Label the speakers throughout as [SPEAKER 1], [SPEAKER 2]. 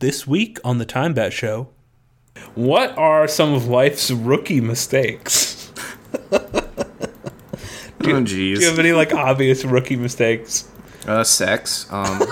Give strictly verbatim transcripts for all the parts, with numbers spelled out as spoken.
[SPEAKER 1] This week on the Time Bat Show, what are some of life's rookie mistakes?
[SPEAKER 2] do, oh, jeez.
[SPEAKER 1] Do you have any, like, obvious rookie mistakes?
[SPEAKER 2] Uh, sex. Um...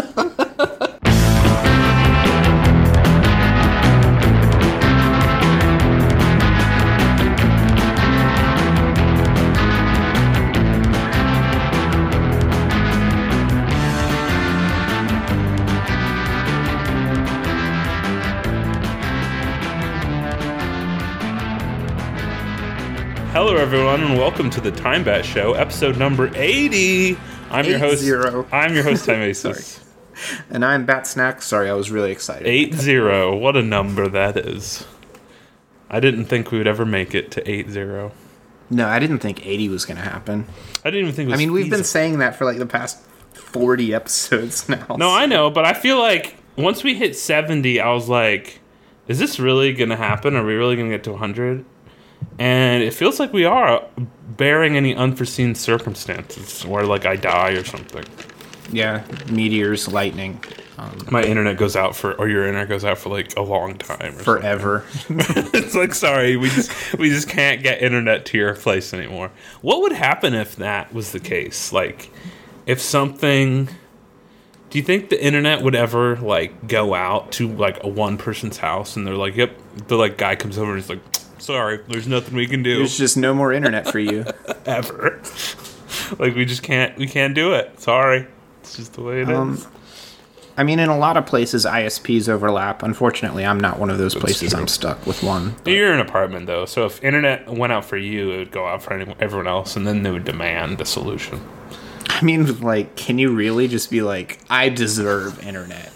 [SPEAKER 1] Hello, everyone, and welcome to the Time Bat Show, episode number eighty. I'm
[SPEAKER 2] Eight
[SPEAKER 1] your host.
[SPEAKER 2] Zero.
[SPEAKER 1] I'm your host, Time Aces.
[SPEAKER 2] And I'm Bat Snack. Sorry, I was really excited.
[SPEAKER 1] Eight zero. What a number that is. I didn't think we would ever make it to eight zero.
[SPEAKER 2] No, I didn't think eighty was going to happen.
[SPEAKER 1] I didn't even think. It was
[SPEAKER 2] I mean, we've
[SPEAKER 1] feasible.
[SPEAKER 2] been saying that for like the past forty episodes now.
[SPEAKER 1] No, I know, but I feel like once we hit seventy, I was like, "Is this really going to happen? Are we really going to get to one hundred?" And it feels like we are, bearing any unforeseen circumstances where, like, I die or something.
[SPEAKER 2] Yeah, meteors, lightning. Um,
[SPEAKER 1] My internet goes out for, or your internet goes out for, like, a long time. Or
[SPEAKER 2] forever.
[SPEAKER 1] It's like, sorry, we just we just can't get internet to your place anymore. What would happen if that was the case? Like, if something... Do you think the internet would ever, like, go out to, like, a one person's house and they're like, yep, the, like, guy comes over and he's like... Sorry, there's nothing we can do.
[SPEAKER 2] There's just no more internet for you.
[SPEAKER 1] Ever. Like, we just can't, we can't do it. Sorry. It's just the way it um, is.
[SPEAKER 2] I mean, in a lot of places, I S Ps overlap. Unfortunately, I'm not one of those
[SPEAKER 1] That's
[SPEAKER 2] places.
[SPEAKER 1] true.
[SPEAKER 2] I'm stuck with one. But.
[SPEAKER 1] You're in an apartment, though, so if internet went out for you, it would go out for anyone, everyone else, and then they would demand a solution.
[SPEAKER 2] I mean, like, can you really just be like, I deserve internet?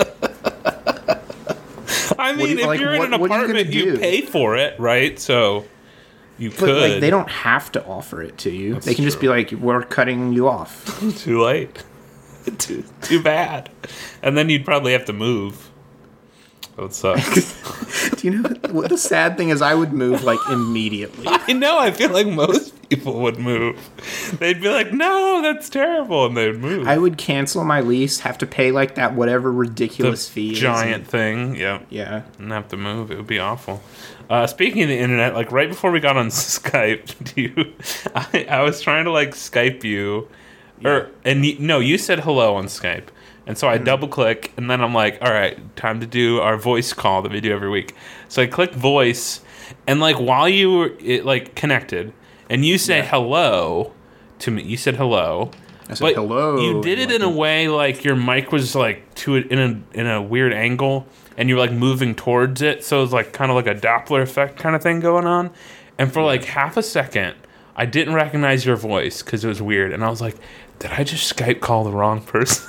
[SPEAKER 1] I mean,
[SPEAKER 2] you,
[SPEAKER 1] if
[SPEAKER 2] like,
[SPEAKER 1] you're
[SPEAKER 2] what,
[SPEAKER 1] in an apartment, you, you pay for it, right? So you
[SPEAKER 2] but,
[SPEAKER 1] could.
[SPEAKER 2] Like, they don't have to offer it to you.
[SPEAKER 1] That's
[SPEAKER 2] they can
[SPEAKER 1] true.
[SPEAKER 2] just be like, we're cutting you off.
[SPEAKER 1] Too late. too, too bad. And then you'd probably have to move. That would suck.
[SPEAKER 2] Do you know what the sad thing is? I would move, like, immediately.
[SPEAKER 1] I know. I feel like most people would move. They'd be like, no, that's terrible. And they'd move.
[SPEAKER 2] I would cancel my lease, have to pay, like, that whatever ridiculous
[SPEAKER 1] the
[SPEAKER 2] fee
[SPEAKER 1] giant
[SPEAKER 2] is.
[SPEAKER 1] thing. Yeah.
[SPEAKER 2] Yeah.
[SPEAKER 1] And have to move. It would be awful. Uh, speaking of the internet, like, right before we got on Skype, do you, I, I was trying to, like, Skype you.
[SPEAKER 2] Yeah.
[SPEAKER 1] Or, and you, no, you said hello on Skype. And so I mm-hmm. double click, and then I'm like, all right, time to do our voice call that we do every week. So I click voice, and like while you were it, like connected, and you say yeah. hello to me, you said hello.
[SPEAKER 2] I said hello.
[SPEAKER 1] You did it in a way like your mic was like to it in a in a weird angle, and you were like moving towards it, so it was like kind of like a Doppler effect kind of thing going on. And for like half a second, I didn't recognize your voice because it was weird, and I was like, did I just Skype call the wrong person?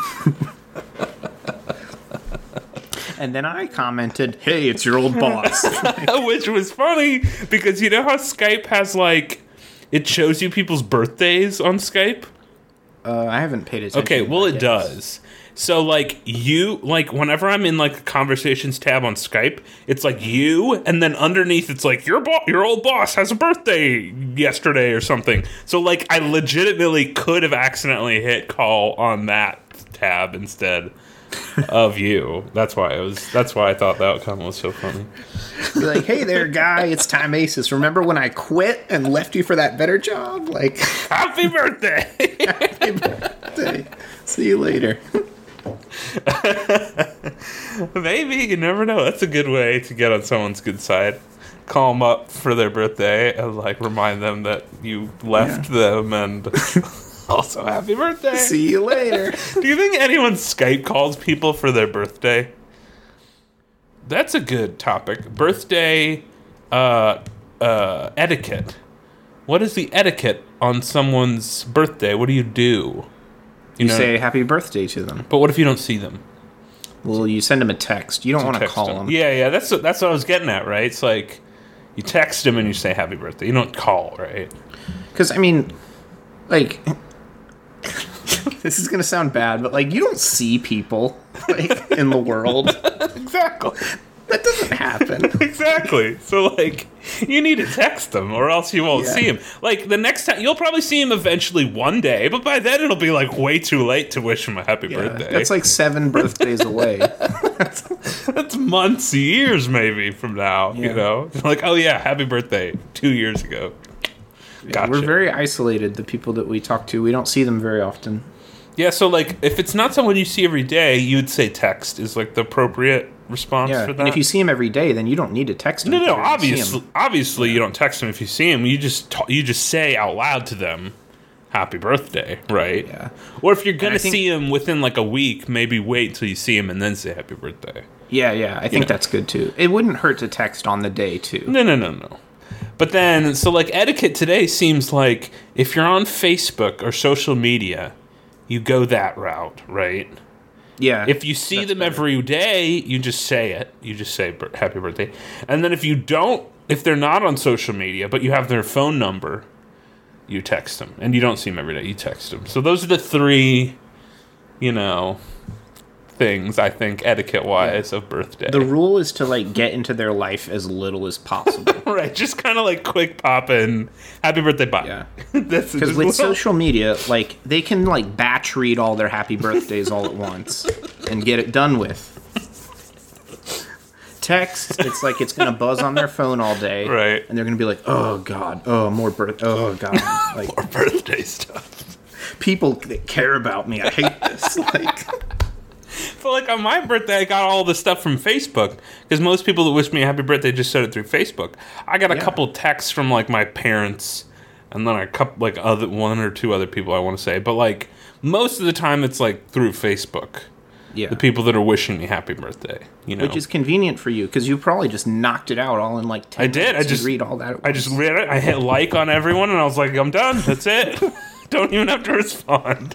[SPEAKER 2] And then I commented, hey, it's your old boss.
[SPEAKER 1] Which was funny because you know how Skype has like it shows you people's birthdays on Skype?
[SPEAKER 2] Uh, I haven't paid attention.
[SPEAKER 1] Okay, well
[SPEAKER 2] I
[SPEAKER 1] it
[SPEAKER 2] guess.
[SPEAKER 1] does. So like you like whenever I'm in like the conversations tab on Skype, it's like you, and then underneath it's like your bo- your old boss has a birthday yesterday or something. So like I legitimately could have accidentally hit call on that tab instead of you. That's why it was. That's why I thought that comment was so funny.
[SPEAKER 2] Be like, hey there, guy, it's Time Aces. Remember when I quit and left you for that better job? Like,
[SPEAKER 1] happy birthday!
[SPEAKER 2] Happy birthday. See you later.
[SPEAKER 1] Maybe, you never know. That's a good way to get on someone's good side. Call them up for their birthday and like remind them that you left yeah. them and also happy birthday.
[SPEAKER 2] See you later.
[SPEAKER 1] Do you think anyone Skype calls people for their birthday? That's a good topic. Birthday uh, uh, etiquette. What is the etiquette on someone's birthday? What do you do?
[SPEAKER 2] You, you know, say happy birthday to them.
[SPEAKER 1] But what if you don't see them?
[SPEAKER 2] Well, you send them a text. You don't want to call them. them.
[SPEAKER 1] Yeah, yeah, that's what, that's what I was getting at, right? It's like you text them and you say happy birthday. You don't call, right?
[SPEAKER 2] Because, I mean, like, this is going to sound bad, but, like, you don't see people, like, in the world.
[SPEAKER 1] Exactly.
[SPEAKER 2] That doesn't happen.
[SPEAKER 1] Exactly. So, like, you need to text them or else you won't
[SPEAKER 2] Yeah.
[SPEAKER 1] see him. Like, the next time, you'll probably see him eventually one day, but by then it'll be, like, way too late to wish him a happy
[SPEAKER 2] Yeah,
[SPEAKER 1] birthday.
[SPEAKER 2] that's like seven birthdays away.
[SPEAKER 1] That's months, years maybe from now,
[SPEAKER 2] Yeah.
[SPEAKER 1] you know? Like, oh, yeah, happy birthday two years ago. Gotcha.
[SPEAKER 2] We're very isolated, the people that we talk to. We don't see them very often.
[SPEAKER 1] Yeah, so, like, if it's not someone you see every day, you'd say text is, like, the appropriate response
[SPEAKER 2] Yeah,
[SPEAKER 1] for that.
[SPEAKER 2] and if you see him every day, then you don't need to text him.
[SPEAKER 1] No, no,
[SPEAKER 2] if you see
[SPEAKER 1] obviously,
[SPEAKER 2] him.
[SPEAKER 1] obviously, you don't text them if you see them. You just ta- you just say out loud to them, "Happy birthday," right?
[SPEAKER 2] Yeah.
[SPEAKER 1] Or if you're
[SPEAKER 2] I
[SPEAKER 1] gonna
[SPEAKER 2] think-
[SPEAKER 1] see him within like a week, maybe wait till you see him and then say "Happy birthday."
[SPEAKER 2] Yeah, yeah, I think
[SPEAKER 1] know.
[SPEAKER 2] that's good too. It wouldn't hurt to text on the day too.
[SPEAKER 1] No, no, no, no. But then, so like etiquette today seems like if you're on Facebook or social media, you go that route, right?
[SPEAKER 2] Yeah.
[SPEAKER 1] If you see
[SPEAKER 2] that's
[SPEAKER 1] them
[SPEAKER 2] better.
[SPEAKER 1] every day, you just say it. You just say bir- happy birthday. And then if you don't, if they're not on social media, but you have their phone number, you text them. And you don't see them every day, you text them. So those are the three, you know, things, I think, etiquette-wise, of birthday.
[SPEAKER 2] The rule is to like get into their life as little as possible.
[SPEAKER 1] Right, just kind of like quick pop in, happy birthday, bye.
[SPEAKER 2] Yeah.
[SPEAKER 1] That's
[SPEAKER 2] Because
[SPEAKER 1] just
[SPEAKER 2] with
[SPEAKER 1] little-
[SPEAKER 2] social media, like they can like batch read all their happy birthdays all at once and get it done with. Text, it's like it's gonna buzz on their phone all day,
[SPEAKER 1] Right.
[SPEAKER 2] And they're gonna be like, "Oh God, oh more birth, oh God!" Like
[SPEAKER 1] Or birthday stuff.
[SPEAKER 2] people that care about me, I hate this. Like,
[SPEAKER 1] But like on my birthday, I got all the stuff from Facebook because most people that wish me a happy birthday just said it through Facebook. I got a
[SPEAKER 2] Yeah.
[SPEAKER 1] couple texts from like my parents, and then a couple like other one or two other people I want to say. But like most of the time, it's like through Facebook.
[SPEAKER 2] yeah,
[SPEAKER 1] The people that are wishing me happy birthday, you know.
[SPEAKER 2] which is convenient for you because you probably just knocked it out all in like ten
[SPEAKER 1] I did. I
[SPEAKER 2] minutes and
[SPEAKER 1] just
[SPEAKER 2] read all that. at
[SPEAKER 1] I just
[SPEAKER 2] once.
[SPEAKER 1] read it. I hit like on everyone, and I was like, I'm done. That's it. Don't even have to respond.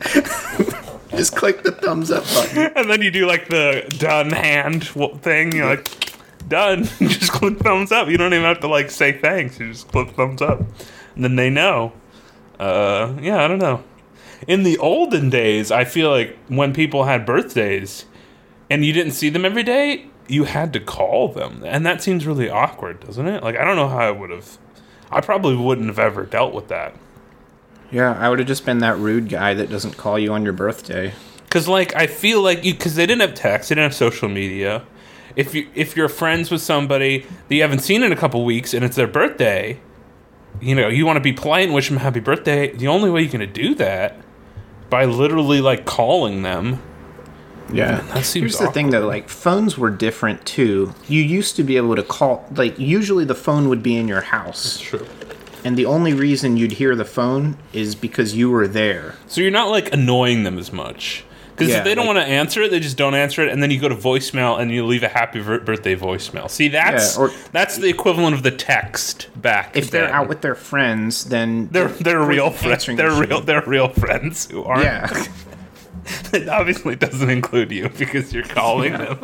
[SPEAKER 2] just click the thumbs up button.
[SPEAKER 1] And then you do like the done hand w- thing. You're like, done. You just click thumbs up. You don't even have to like say thanks. You just click thumbs up. And then they know. Uh, yeah, I don't know. In the olden days, I feel like when people had birthdays and you didn't see them every day, you had to call them. And that seems really awkward, doesn't it? Like, I don't know how I would have. I probably wouldn't have ever dealt with that.
[SPEAKER 2] Yeah, I would have just been that rude guy that doesn't call you on your birthday.
[SPEAKER 1] Cause like I feel like you, cause they didn't have text, they didn't have social media. If you if you're friends with somebody that you haven't seen in a couple weeks and it's their birthday, you know you want to be polite and wish them a happy birthday. The only way you're gonna do that by literally like calling them.
[SPEAKER 2] Yeah,
[SPEAKER 1] that seems
[SPEAKER 2] here's the thing though, like phones were different too. You used to be able to call, like usually the phone would be in your house,
[SPEAKER 1] True.
[SPEAKER 2] and the only reason you'd hear the phone is because you were there.
[SPEAKER 1] So you're not like annoying them as much. Because
[SPEAKER 2] Yeah,
[SPEAKER 1] if they don't
[SPEAKER 2] like-
[SPEAKER 1] want to answer it, they just don't answer it, and then you go to voicemail and you leave a happy vir- birthday voicemail. See, that's
[SPEAKER 2] Yeah, or-
[SPEAKER 1] that's the equivalent of the text back.
[SPEAKER 2] If they're
[SPEAKER 1] then.
[SPEAKER 2] out with their friends, then
[SPEAKER 1] They're they're real friends.
[SPEAKER 2] answering
[SPEAKER 1] They're
[SPEAKER 2] machine.
[SPEAKER 1] real they're real friends who aren't.
[SPEAKER 2] Yeah,
[SPEAKER 1] It obviously doesn't include you because you're calling them.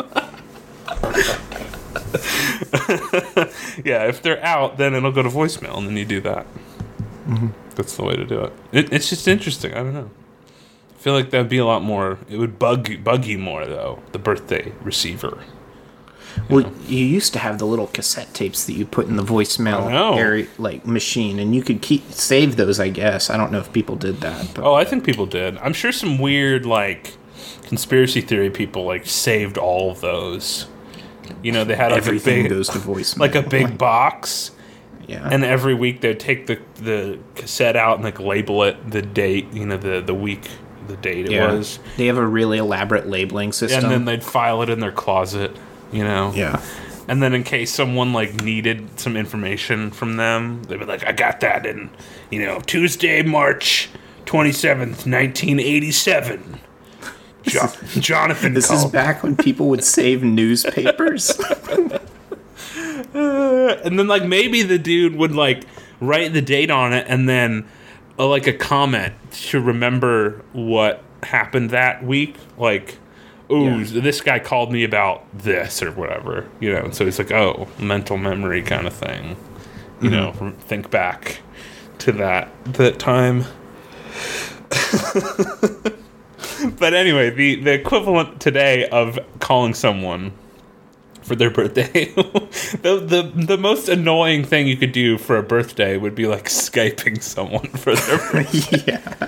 [SPEAKER 1] Yeah, if they're out, then it'll go to voicemail, and then you do that.
[SPEAKER 2] Mm-hmm.
[SPEAKER 1] That's the way to do it. it. It's just interesting. I don't know. I feel like that'd be a lot more. It would bug you, bug you more though. The birthday receiver.
[SPEAKER 2] well, you used to have the little cassette tapes that you put in the
[SPEAKER 1] I
[SPEAKER 2] voicemail
[SPEAKER 1] know.
[SPEAKER 2] area, like machine, and you could keep save those. I guess I don't know if people did that, but
[SPEAKER 1] Oh, I think people did. I'm sure some weird like conspiracy theory people like saved all of those. You know, they had like
[SPEAKER 2] everything
[SPEAKER 1] a big,
[SPEAKER 2] goes to voicemail.
[SPEAKER 1] like a big box.
[SPEAKER 2] yeah,
[SPEAKER 1] And every week they'd take the the cassette out and like label it the date, you know, the the week, the date it
[SPEAKER 2] yeah.
[SPEAKER 1] was,
[SPEAKER 2] They have a really elaborate labeling system.
[SPEAKER 1] and then they'd file it in their closet, you know.
[SPEAKER 2] yeah.
[SPEAKER 1] And then in case someone like needed some information from them, they'd be like, "I got that in, you know, Tuesday, March twenty seventh, nineteen eighty seven." Jo- Jonathan
[SPEAKER 2] This is
[SPEAKER 1] called.
[SPEAKER 2] back when people would save newspapers.
[SPEAKER 1] And then like maybe the dude would like write the date on it and then uh, like a comment to remember what happened that week, like, ooh,
[SPEAKER 2] Yeah.
[SPEAKER 1] this guy called me about this or whatever, you know. So it's like, oh, mental memory kind of thing, you know. Think back to that that time. But anyway, the the equivalent today of calling someone for their birthday. the, the the most annoying thing you could do for a birthday would be like Skyping someone for their birthday.
[SPEAKER 2] Yeah.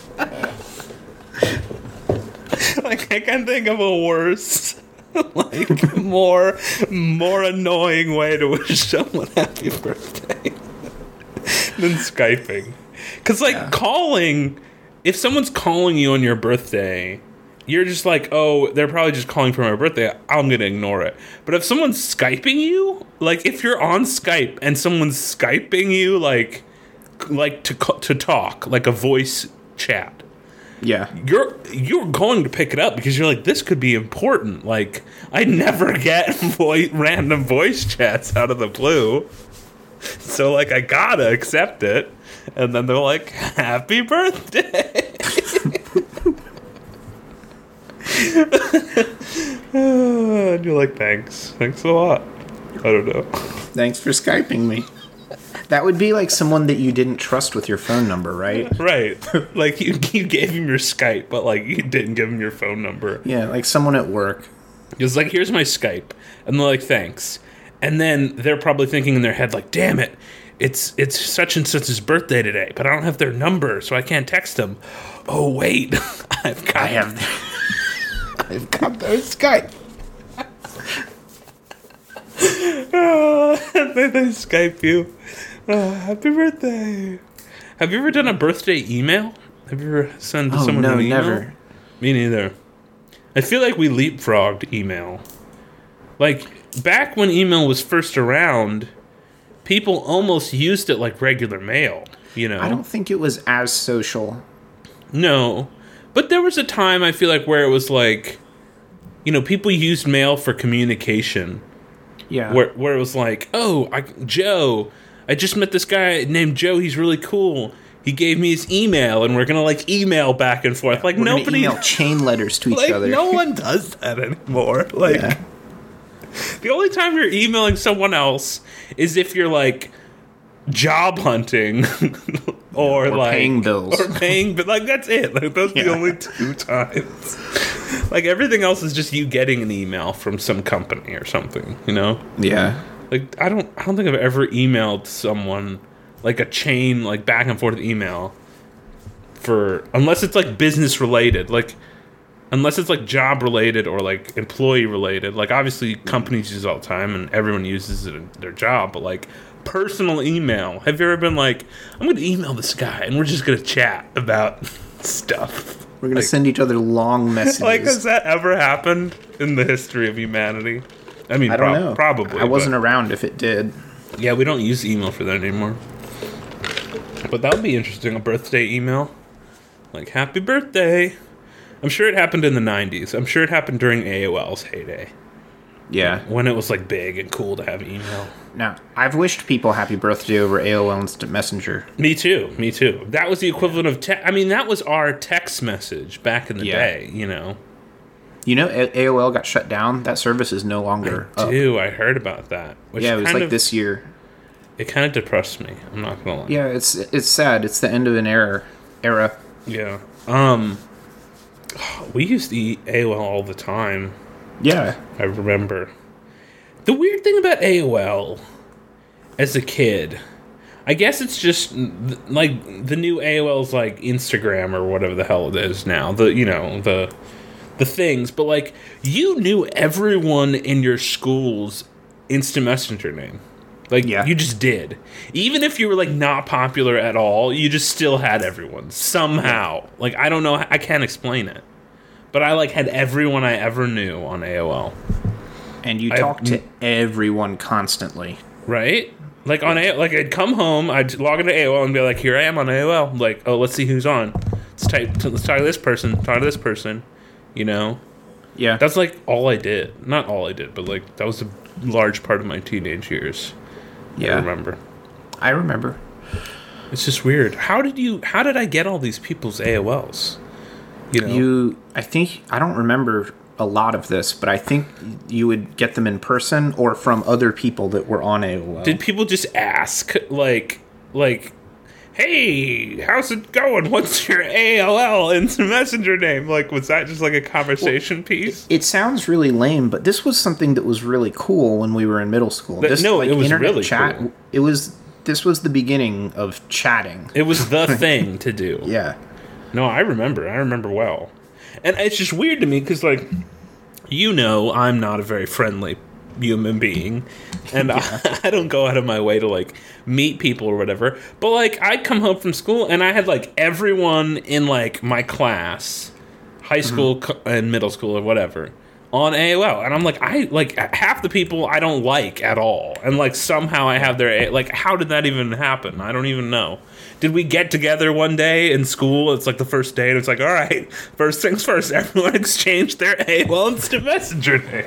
[SPEAKER 1] Like, I can't think of a worse, like, more more annoying way to wish someone happy birthday than Skyping. Because, like,
[SPEAKER 2] Yeah.
[SPEAKER 1] calling, if someone's calling you on your birthday, you're just like, oh, they're probably just calling for my birthday, I'm going to ignore it. But if someone's Skyping you, like, if you're on Skype and someone's Skyping you, like, like to to talk, like a voice chat,
[SPEAKER 2] Yeah.
[SPEAKER 1] you're you're going to pick it up because you're like, this could be important. Like, I never get voice, random voice chats out of the blue, so like I gotta accept it. And then they're like, happy birthday. And you're like, thanks thanks a lot. I don't know.
[SPEAKER 2] Thanks for Skyping me. That would be like someone that you didn't trust with your phone number, right?
[SPEAKER 1] Right. Like, you, you gave him your Skype, but like you didn't give him your phone number.
[SPEAKER 2] Yeah, like someone at work.
[SPEAKER 1] It's like, here's my Skype. And they're like, thanks. And then they're probably thinking in their head, like, damn it, it's it's such and such's birthday today, but I don't have their number, so I can't text them. Oh, wait. I've got
[SPEAKER 2] I have.
[SPEAKER 1] I've got their Skype. Oh, they, they Skype you. Oh, happy birthday. Have you ever done a birthday email? Have you ever sent
[SPEAKER 2] Oh,
[SPEAKER 1] someone
[SPEAKER 2] no,
[SPEAKER 1] an email?
[SPEAKER 2] never.
[SPEAKER 1] Me neither. I feel like we leapfrogged email. Like, back when email was first around, people almost used it like regular mail, you know?
[SPEAKER 2] I don't think it was as social.
[SPEAKER 1] No. But there was a time, I feel like, where it was like, you know, people used mail for communication.
[SPEAKER 2] Yeah.
[SPEAKER 1] Where, where it was like, oh, I, Joe, I just met this guy named Joe. He's really cool. He gave me his email, and we're gonna like email back and forth. Like,
[SPEAKER 2] We're gonna
[SPEAKER 1] nobody,
[SPEAKER 2] email chain letters to each
[SPEAKER 1] like,
[SPEAKER 2] other.
[SPEAKER 1] no one does that anymore. Like,
[SPEAKER 2] Yeah.
[SPEAKER 1] the only time you're emailing someone else is if you're like job hunting or,
[SPEAKER 2] Or
[SPEAKER 1] like
[SPEAKER 2] paying bills.
[SPEAKER 1] or paying, but like that's it. Like, those are the
[SPEAKER 2] Yeah.
[SPEAKER 1] only two times. Like, everything else is just you getting an email from some company or something. You know.
[SPEAKER 2] Yeah.
[SPEAKER 1] Like, I don't I don't think I've ever emailed someone like a chain, like back and forth email for, unless it's like business related, like unless it's like job related or like employee related. Like, obviously companies use it all the time and everyone uses it in their job, but like personal email. Have you ever been like, I'm going to email this guy and we're just going to chat about stuff?
[SPEAKER 2] We're gonna
[SPEAKER 1] Like-
[SPEAKER 2] send each other long messages.
[SPEAKER 1] Like, has that ever happened in the history of humanity? I mean,
[SPEAKER 2] I don't
[SPEAKER 1] prob-
[SPEAKER 2] know.
[SPEAKER 1] probably.
[SPEAKER 2] I wasn't
[SPEAKER 1] but-
[SPEAKER 2] around if it did.
[SPEAKER 1] Yeah, we don't use email for that anymore. But that would be interesting, a birthday email. Like, happy birthday. I'm sure it happened in the nineties. I'm sure it happened during A O L's heyday,
[SPEAKER 2] Yeah.
[SPEAKER 1] when it was, like, big and cool to have email.
[SPEAKER 2] Now, I've wished people happy birthday over A O L Instant Messenger.
[SPEAKER 1] Me too, me too. That was the equivalent of te- I mean, that was our text message back in the
[SPEAKER 2] Yeah.
[SPEAKER 1] day, you know.
[SPEAKER 2] You know, A- AOL got shut down. That service is no longer up.
[SPEAKER 1] Dude, I heard about that. Which
[SPEAKER 2] Yeah, it was
[SPEAKER 1] kind
[SPEAKER 2] like
[SPEAKER 1] of,
[SPEAKER 2] this year.
[SPEAKER 1] It kind of depressed me. I'm not gonna lie.
[SPEAKER 2] Yeah, it's it's sad. It's the end of an era. Era.
[SPEAKER 1] Yeah. Um, we used to eat A O L all the time.
[SPEAKER 2] Yeah.
[SPEAKER 1] I remember. The weird thing about A O L as a kid, I guess it's just like the new A O L's like Instagram or whatever the hell it is now. The you know the the things, but like you knew everyone in your school's instant messenger name. Like,
[SPEAKER 2] Yeah.
[SPEAKER 1] you just did. Even if you were like not popular at all, you just still had everyone somehow. Like, I don't know, I can't explain it. But I like had everyone I ever knew on A O L.
[SPEAKER 2] And you
[SPEAKER 1] I-
[SPEAKER 2] talk to everyone constantly.
[SPEAKER 1] Right? Like on A, like I'd come home, I'd log into A O L and be like, "Here I am on A O L." Like, "Oh, let's see who's on. Let's type. Let's talk to this person. Talk to this person." You know,
[SPEAKER 2] Yeah.
[SPEAKER 1] that's like all I did. Not all I did, but like that was a large part of my teenage years.
[SPEAKER 2] yeah.
[SPEAKER 1] I remember.
[SPEAKER 2] I remember.
[SPEAKER 1] It's just weird. How did you? How did I get all these people's A O Ls? You know,
[SPEAKER 2] You, I think, I don't remember a lot of this, but I think you would get them in person or from other people that were on A O L.
[SPEAKER 1] did people just ask like, like, hey, how's it going? What's your A O L Instant Messenger name? Like, was that just like a conversation well, piece?
[SPEAKER 2] It, it sounds really lame, but this was something that was really cool when we were in middle school.
[SPEAKER 1] But,
[SPEAKER 2] this,
[SPEAKER 1] no,
[SPEAKER 2] like,
[SPEAKER 1] it was
[SPEAKER 2] internet
[SPEAKER 1] really
[SPEAKER 2] chat,
[SPEAKER 1] cool.
[SPEAKER 2] It was. This was the beginning of chatting.
[SPEAKER 1] It was the thing to do.
[SPEAKER 2] Yeah.
[SPEAKER 1] No, I remember. I remember well. And it's just weird to me because, like, you know, I'm not a very friendly human being, and yeah. I, I don't go out of my way to like meet people or whatever, but like I'd come home from school and I had like everyone in like my class, high school mm-hmm. and middle school or whatever, on A O L, and I'm like, I like half the people I don't like at all, and like somehow I have their, like, how did that even happen? I don't even know. Did we get together one day in school? It's like the first day, and it's like, all right, first things first, everyone exchanged their A O L Instant Messenger name.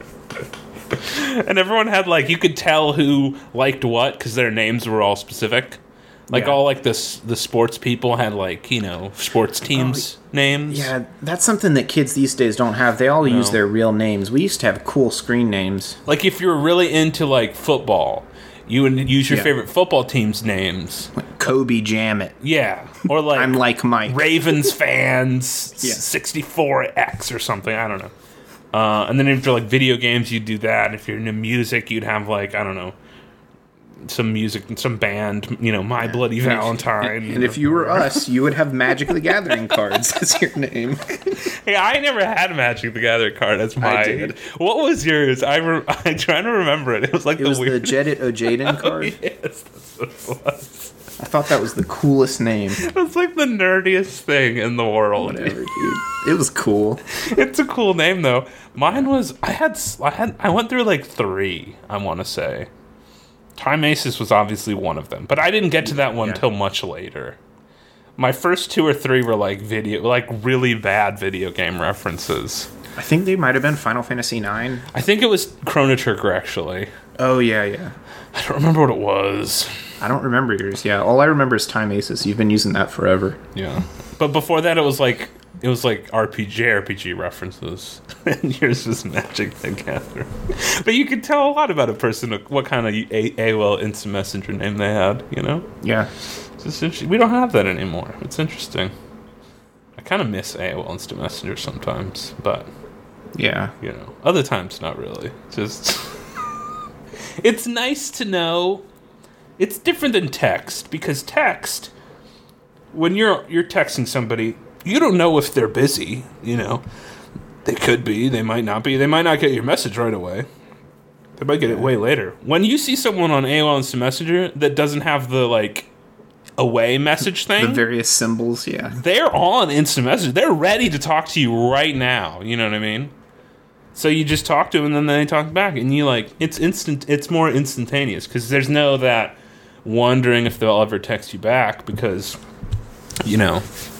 [SPEAKER 1] And everyone had, like, you could tell who liked what because their names were all specific. Like, yeah. all, like, the, the sports people had, like, you know, sports teams' oh, names.
[SPEAKER 2] Yeah, that's something that kids these days don't have. They all no. use their real names. We used to have cool screen names.
[SPEAKER 1] Like, if you were really into, like, football, you would use your yeah. favorite football team's names.
[SPEAKER 2] Like Kobe Jammett.
[SPEAKER 1] Yeah. Or, like,
[SPEAKER 2] I'm like Mike.
[SPEAKER 1] Ravens fans
[SPEAKER 2] yeah.
[SPEAKER 1] sixty-four X or something. I don't know. Uh, and then if you're like video games, you'd do that. If you're into music, you'd have like, I don't know, some music, some band, you know, My Bloody Valentine.
[SPEAKER 2] And if you were us, you would have Magic the Gathering cards as your name.
[SPEAKER 1] Hey, I never had a Magic the Gathering card as my. I did. What was yours? I re- I'm trying to remember it. It was like
[SPEAKER 2] it
[SPEAKER 1] the
[SPEAKER 2] was
[SPEAKER 1] weird.
[SPEAKER 2] the Jedit Ojaden card.
[SPEAKER 1] Oh, yes, that's what it was.
[SPEAKER 2] I thought that was the coolest name.
[SPEAKER 1] It's like the nerdiest thing in the world.
[SPEAKER 2] Whatever, dude. It was cool.
[SPEAKER 1] It's a cool name though. Mine was I had I had I went through like three, I want to say. Time Aces was obviously one of them, but I didn't get to that one until yeah. much later. My first two or three were like video like really bad video game references.
[SPEAKER 2] I think they might have been Final Fantasy nine.
[SPEAKER 1] I think it was Chrono Trigger actually.
[SPEAKER 2] Oh yeah, yeah.
[SPEAKER 1] I don't remember what it was.
[SPEAKER 2] I don't remember yours. Yeah, all I remember is Time Aces. You've been using that forever.
[SPEAKER 1] Yeah, but before that, it was like it was like R P G, R P G references, and yours was Magic the Gathering. But you could tell a lot about a person, what kind of A O L Instant Messenger name they had. You know?
[SPEAKER 2] Yeah.
[SPEAKER 1] It's just we don't have that anymore. It's interesting. I kind of miss A O L Instant Messenger sometimes, but
[SPEAKER 2] yeah,
[SPEAKER 1] you know, other times not really. Just it's nice to know. It's different than text, because text, when you're you're texting somebody, you don't know if they're busy, you know. They could be, they might not be. They might not get your message right away. They might get it way later. When you see someone on A O L Instant Messenger that doesn't have the, like, away message thing.
[SPEAKER 2] The various symbols, yeah.
[SPEAKER 1] They're on Instant Messenger. They're ready to talk to you right now, you know what I mean? So you just talk to them, and then they talk back, and you, like, it's instant. It's more instantaneous, because there's no that wondering if they'll ever text you back, because, you know,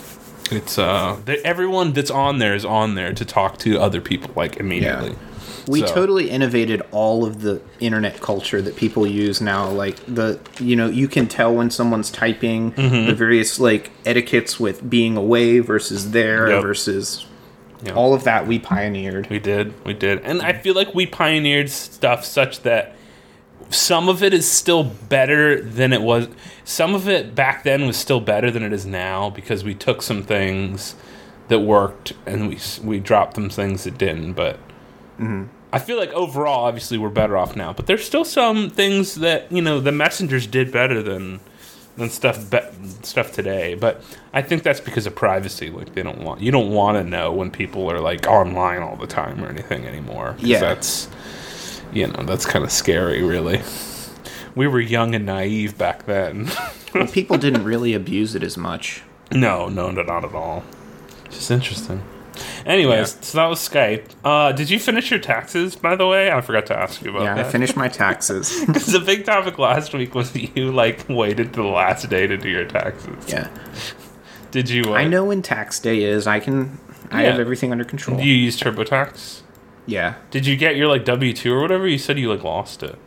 [SPEAKER 1] it's uh everyone that's on there is on there to talk to other people, like, immediately. Yeah.
[SPEAKER 2] We
[SPEAKER 1] so.
[SPEAKER 2] totally innovated all of the internet culture that people use now. Like, the, you know, you can tell when someone's typing, mm-hmm. the various, like, etiquettes with being away versus there yep. versus yep. all of that we pioneered.
[SPEAKER 1] We did, we did. And I feel like we pioneered stuff such that some of it is still better than it was. Some of it back then was still better than it is now, because we took some things that worked and we we dropped some things that didn't. But mm-hmm. I feel like overall, obviously, we're better off now. But there's still some things that, you know, the messengers did better than than stuff be- stuff today. But I think that's because of privacy. Like, they don't want you don't want to know when people are like online all the time or anything anymore.
[SPEAKER 2] Yeah,
[SPEAKER 1] that's. You know, that's kind of scary, really. We were young and naive back then.
[SPEAKER 2] Well, people didn't really abuse it as much.
[SPEAKER 1] No, no, no, not at all. Just interesting. Anyways, yeah. So that was Skype. Uh, did you finish your taxes, by the way? I forgot to ask you about
[SPEAKER 2] yeah,
[SPEAKER 1] that.
[SPEAKER 2] Yeah, I finished my taxes.
[SPEAKER 1] Because the big topic last week was you, like, waited to the last day to do your taxes.
[SPEAKER 2] Yeah.
[SPEAKER 1] Did you... Uh,
[SPEAKER 2] I know when tax day is. I can... I yeah. have everything under control.
[SPEAKER 1] Do you use TurboTax?
[SPEAKER 2] Yeah.
[SPEAKER 1] Did you get your, like, W two or whatever? You said you, like, lost it.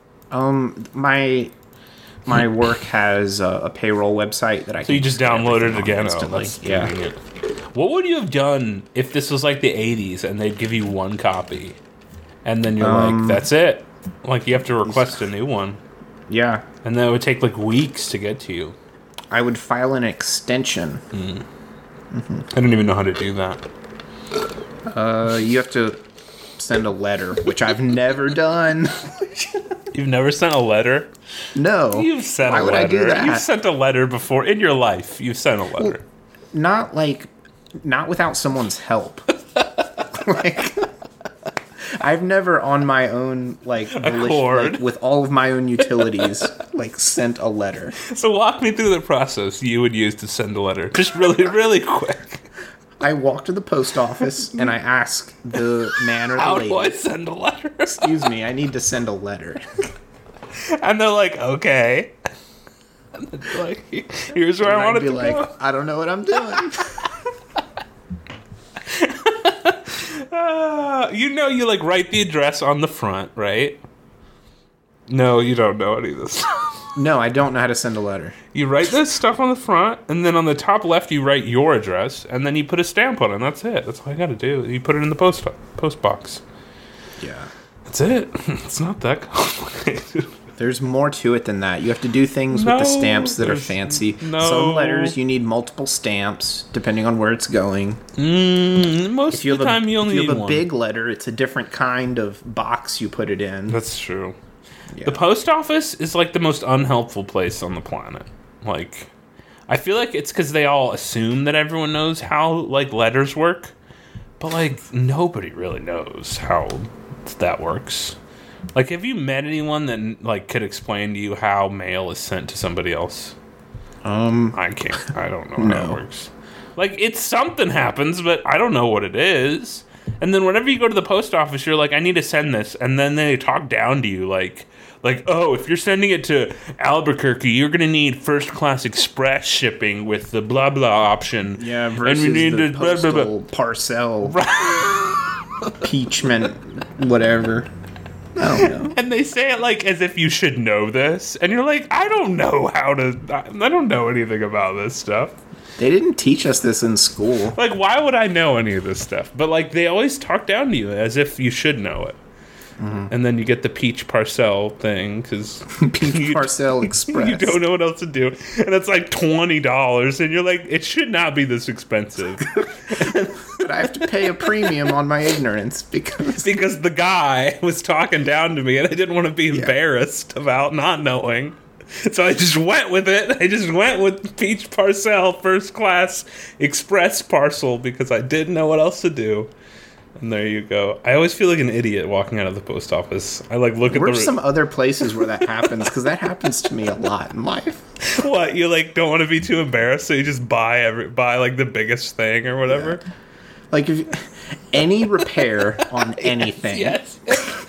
[SPEAKER 2] Um, my my work has a, a payroll website that I
[SPEAKER 1] so
[SPEAKER 2] can...
[SPEAKER 1] So you just downloaded it again?
[SPEAKER 2] Instantly.
[SPEAKER 1] Oh, that's
[SPEAKER 2] yeah.
[SPEAKER 1] convenient. What would you have done if this was, like, the eighties and they'd give you one copy? And then you're um, like, that's it? Like, you have to request a new one.
[SPEAKER 2] Yeah.
[SPEAKER 1] And then it would take, like, weeks to get to you.
[SPEAKER 2] I would file an extension.
[SPEAKER 1] Mm. Mm-hmm. I don't even know how to do that.
[SPEAKER 2] Uh, you have to send a letter, which I've never done.
[SPEAKER 1] You've never sent a letter?
[SPEAKER 2] No.
[SPEAKER 1] You've sent
[SPEAKER 2] Why
[SPEAKER 1] a
[SPEAKER 2] would
[SPEAKER 1] letter.
[SPEAKER 2] I do that?
[SPEAKER 1] You've sent a letter before in your life. You've sent a letter.
[SPEAKER 2] Well, not like, not without someone's help. Like, I've never on my own, like, volition, like, with all of my own utilities, like, sent a letter.
[SPEAKER 1] So walk me through the process you would use to send a letter. Just really, really quick.
[SPEAKER 2] I walk to the post office and I ask the man or the
[SPEAKER 1] How
[SPEAKER 2] lady.
[SPEAKER 1] do I send a letter?
[SPEAKER 2] Excuse me, I need to send a letter.
[SPEAKER 1] And they're like, okay. And they're like, here's where
[SPEAKER 2] and
[SPEAKER 1] I want
[SPEAKER 2] I'd
[SPEAKER 1] it
[SPEAKER 2] be
[SPEAKER 1] to
[SPEAKER 2] like,
[SPEAKER 1] go.
[SPEAKER 2] I don't know what I'm doing.
[SPEAKER 1] uh, you know, you like write the address on the front, right? No, you don't know any of this.
[SPEAKER 2] No, I don't know how to send a letter.
[SPEAKER 1] You write this stuff on the front, and then on the top left you write your address, and then you put a stamp on it, and that's it. That's all you gotta do. You put it in the post post box.
[SPEAKER 2] Yeah.
[SPEAKER 1] That's it. It's not that complicated.
[SPEAKER 2] There's more to it than that. You have to do things
[SPEAKER 1] No,
[SPEAKER 2] with the stamps that are
[SPEAKER 1] there's-
[SPEAKER 2] fancy.
[SPEAKER 1] no.
[SPEAKER 2] Some letters you need multiple stamps, depending on where it's going.
[SPEAKER 1] Mm, most
[SPEAKER 2] If you
[SPEAKER 1] of the
[SPEAKER 2] have
[SPEAKER 1] time
[SPEAKER 2] a,
[SPEAKER 1] you only
[SPEAKER 2] if you
[SPEAKER 1] need
[SPEAKER 2] have a
[SPEAKER 1] one.
[SPEAKER 2] big letter, it's a different kind of box you put it in.
[SPEAKER 1] That's true.
[SPEAKER 2] Yeah.
[SPEAKER 1] The post office is like the most unhelpful place on the planet. Like, I feel like it's because they all assume that everyone knows how like letters work, but like nobody really knows how that works. Like, have you met anyone that like could explain to you how mail is sent to somebody else?
[SPEAKER 2] Um,
[SPEAKER 1] I can't. I don't know how
[SPEAKER 2] No.
[SPEAKER 1] it works. Like, it's something happens, but I don't know what it is. And then whenever you go to the post office, you're like, I need to send this, and then they talk down to you like. Like, oh, if you're sending it to Albuquerque, you're going to need first-class express shipping with the blah-blah option.
[SPEAKER 2] yeah, versus
[SPEAKER 1] and we need
[SPEAKER 2] the
[SPEAKER 1] to blah, blah, blah.
[SPEAKER 2] postal parcel, impeachment, whatever. I don't know.
[SPEAKER 1] And they say it like as if you should know this. And you're like, I don't know how to... I don't know anything about this stuff.
[SPEAKER 2] They didn't teach us this in school.
[SPEAKER 1] Like, why would I know any of this stuff? But, like, they always talk down to you as if you should know it. Mm-hmm. And then you get the peach parcel thing because
[SPEAKER 2] Peach Parcel Express.
[SPEAKER 1] you don't know what else to do, and it's like twenty dollars, and you're like, it should not be this expensive.
[SPEAKER 2] But I have to pay a premium on my ignorance because
[SPEAKER 1] Because the guy was talking down to me, and I didn't want to be embarrassed about not knowing. So I just went with it. I just went with Peach Parcel First Class Express Parcel because I didn't know what else to do. And there you go. I always feel like an idiot walking out of the post office. I like look at
[SPEAKER 2] Where's
[SPEAKER 1] the
[SPEAKER 2] some other places where that happens? Because that happens to me a lot in life.
[SPEAKER 1] what you like don't want to be too embarrassed, so you just buy every buy like the biggest thing or whatever.
[SPEAKER 2] Yeah. Like if you, any repair on anything.
[SPEAKER 1] Yes.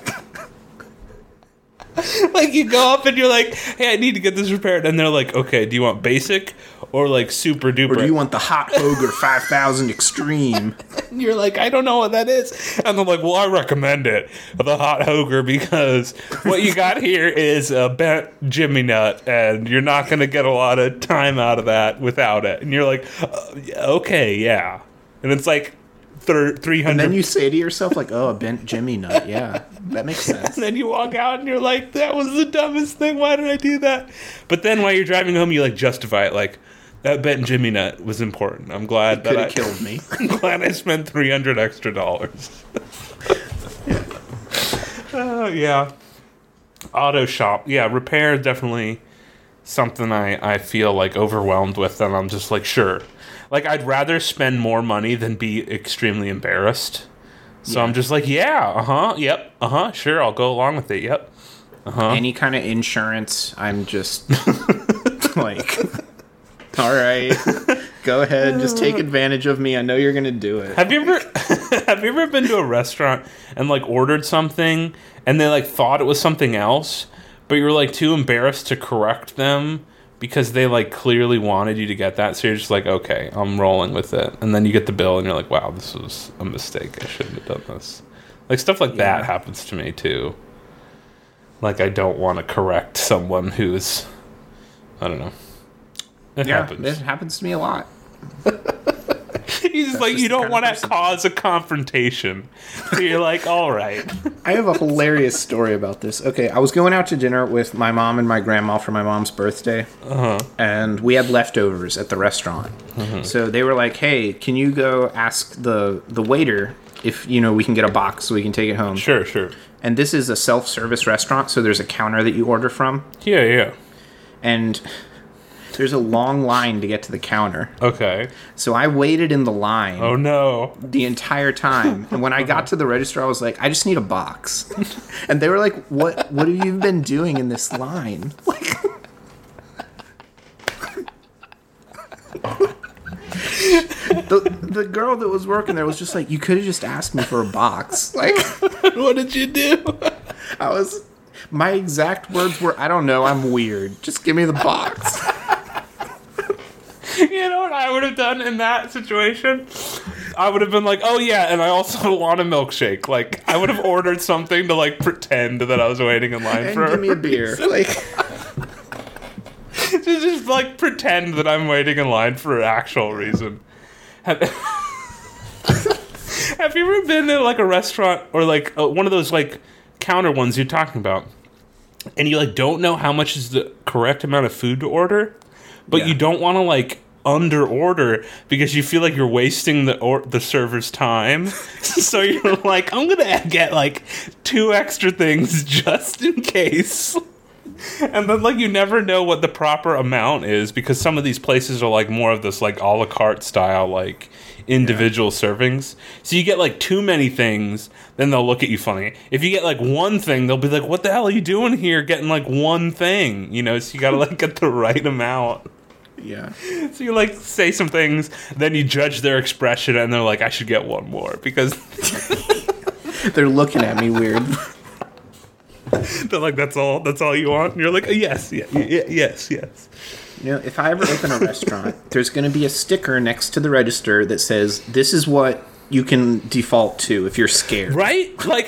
[SPEAKER 1] Like you go up and you're like, hey, I need to get this repaired, and they're like, okay, do you want basic or like super duper?
[SPEAKER 2] Or do you want the Hot Ogre five thousand Extreme?
[SPEAKER 1] And you're like, I don't know what that is. And they're like, well, I recommend it, the Hot Ogre, because what you got here is a bent Jimmy nut, and you're not going to get a lot of time out of that without it. And you're like, uh, okay, yeah. And it's like thir- three hundred.
[SPEAKER 2] And then you say to yourself, like, oh, a bent Jimmy nut. Yeah, that makes sense.
[SPEAKER 1] And then you walk out and you're like, that was the dumbest thing. Why did I do that? But then while you're driving home, you like justify it. Like, that bent Jimmy nut was important. I'm glad
[SPEAKER 2] It
[SPEAKER 1] that
[SPEAKER 2] could
[SPEAKER 1] I
[SPEAKER 2] have killed me.
[SPEAKER 1] I'm glad I spent three hundred extra dollars.
[SPEAKER 2] Yeah.
[SPEAKER 1] Uh, yeah. Auto shop. Yeah, repair is definitely something I, I feel like overwhelmed with, and I'm just like, sure. Like, I'd rather spend more money than be extremely embarrassed. So
[SPEAKER 2] Yeah.
[SPEAKER 1] I'm just like, yeah, uh-huh, yep, uh-huh, sure, I'll go along with it, yep. Uh-huh.
[SPEAKER 2] Any kind of insurance, I'm just like, all right, go ahead, just take advantage of me. I know you're gonna do it.
[SPEAKER 1] Have you ever have you ever been to a restaurant and like ordered something and they like thought it was something else, but you were like too embarrassed to correct them because they like clearly wanted you to get that, so you're just like, okay, I'm rolling with it, and then you get the bill and you're like, wow, this was a mistake. I shouldn't have done this. Like stuff like
[SPEAKER 2] Yeah.
[SPEAKER 1] that happens to me too. Like I don't want to correct someone who's, I don't know. It
[SPEAKER 2] Yeah,
[SPEAKER 1] happens.
[SPEAKER 2] it happens to me a lot.
[SPEAKER 1] He's just like,
[SPEAKER 2] just
[SPEAKER 1] you
[SPEAKER 2] the
[SPEAKER 1] don't
[SPEAKER 2] kind of
[SPEAKER 1] want to
[SPEAKER 2] person-
[SPEAKER 1] cause a confrontation. So you're like, all right.
[SPEAKER 2] I have a hilarious story about this. Okay, I was going out to dinner with my mom and my grandma for my mom's birthday, uh-huh. and we had leftovers at the restaurant. Uh-huh. So they were like, "Hey, can you go ask the the waiter if you know we can get a box so we can take it home?"
[SPEAKER 1] Sure, sure.
[SPEAKER 2] And this is a self-service restaurant, so there's a counter that you order from.
[SPEAKER 1] Yeah, yeah.
[SPEAKER 2] And there's a long line to get to the counter.
[SPEAKER 1] Okay.
[SPEAKER 2] So I waited in the line.
[SPEAKER 1] Oh, no.
[SPEAKER 2] The entire time. And when I got to the register, I was like, I just need a box. And they were like, what What have you been doing in this line? Like, the, the girl that was working there was just like, you could have just asked me for a box. Like,
[SPEAKER 1] What did you do?
[SPEAKER 2] I was... My exact words were, I don't know, I'm weird. Just give me the box.
[SPEAKER 1] You know what I would have done in that situation? I would have been like, oh yeah, and I also want a milkshake. Like, I would have ordered something to, like, pretend that I was waiting in line
[SPEAKER 2] And
[SPEAKER 1] for
[SPEAKER 2] give me a beer. Like,
[SPEAKER 1] just, just, like, pretend that I'm waiting in line for an actual reason. Have, have you ever been to, like, a restaurant or, like, uh, one of those, like, counter ones you're talking about, and you, like, don't know how much is the correct amount of food to order, but
[SPEAKER 2] yeah.
[SPEAKER 1] you don't want to, like, under order because you feel like you're wasting the or- the server's time. So you're like, I'm gonna get like two extra things just in case. And then, like, you never know what the proper amount is because some of these places are like more of this like a la carte style, like individual yeah. servings. So you get like too many things, then they'll look at you funny. If you get like one thing, they'll be like, what the hell are you doing here getting like one thing? You know, so you gotta like get the right amount.
[SPEAKER 2] Yeah.
[SPEAKER 1] So you like say some things, then you judge their expression, and they're like, I should get one more because
[SPEAKER 2] they're looking at me weird.
[SPEAKER 1] They're like, that's all that's all you want? And you're like, yes, yeah, yeah, yes, yes.
[SPEAKER 2] You know, if I ever open a restaurant, there's going to be a sticker next to the register that says, this is what you can default to if you're scared.
[SPEAKER 1] Right? Like,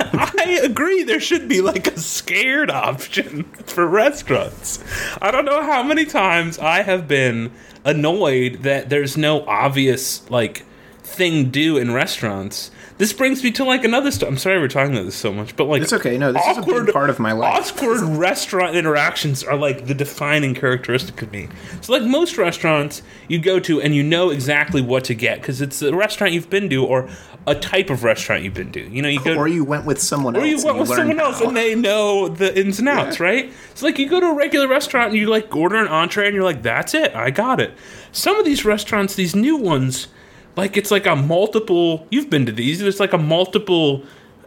[SPEAKER 1] I agree. There should be, like, a scared option for restaurants. I don't know how many times I have been annoyed that there's no obvious, like, thing due in restaurants. This brings me to, like, another stuff. I'm sorry we're talking about this so much, but, like...
[SPEAKER 2] It's okay. No, this awkward, is a big part of my life.
[SPEAKER 1] Awkward restaurant interactions are, like, the defining characteristic of me. So, like, most restaurants you go to and you know exactly what to get because it's a restaurant you've been to or a type of restaurant you've been to. You know, you go...
[SPEAKER 2] Or you went with someone
[SPEAKER 1] or
[SPEAKER 2] else.
[SPEAKER 1] Or you went
[SPEAKER 2] you
[SPEAKER 1] with someone
[SPEAKER 2] how.
[SPEAKER 1] else and they know the ins and outs, yeah. right? So, like, you go to a regular restaurant and you, like, order an entree and you're like, that's it. I got it. Some of these restaurants, these new ones... Like, it's like a multiple... You've been to these. There's like a multiple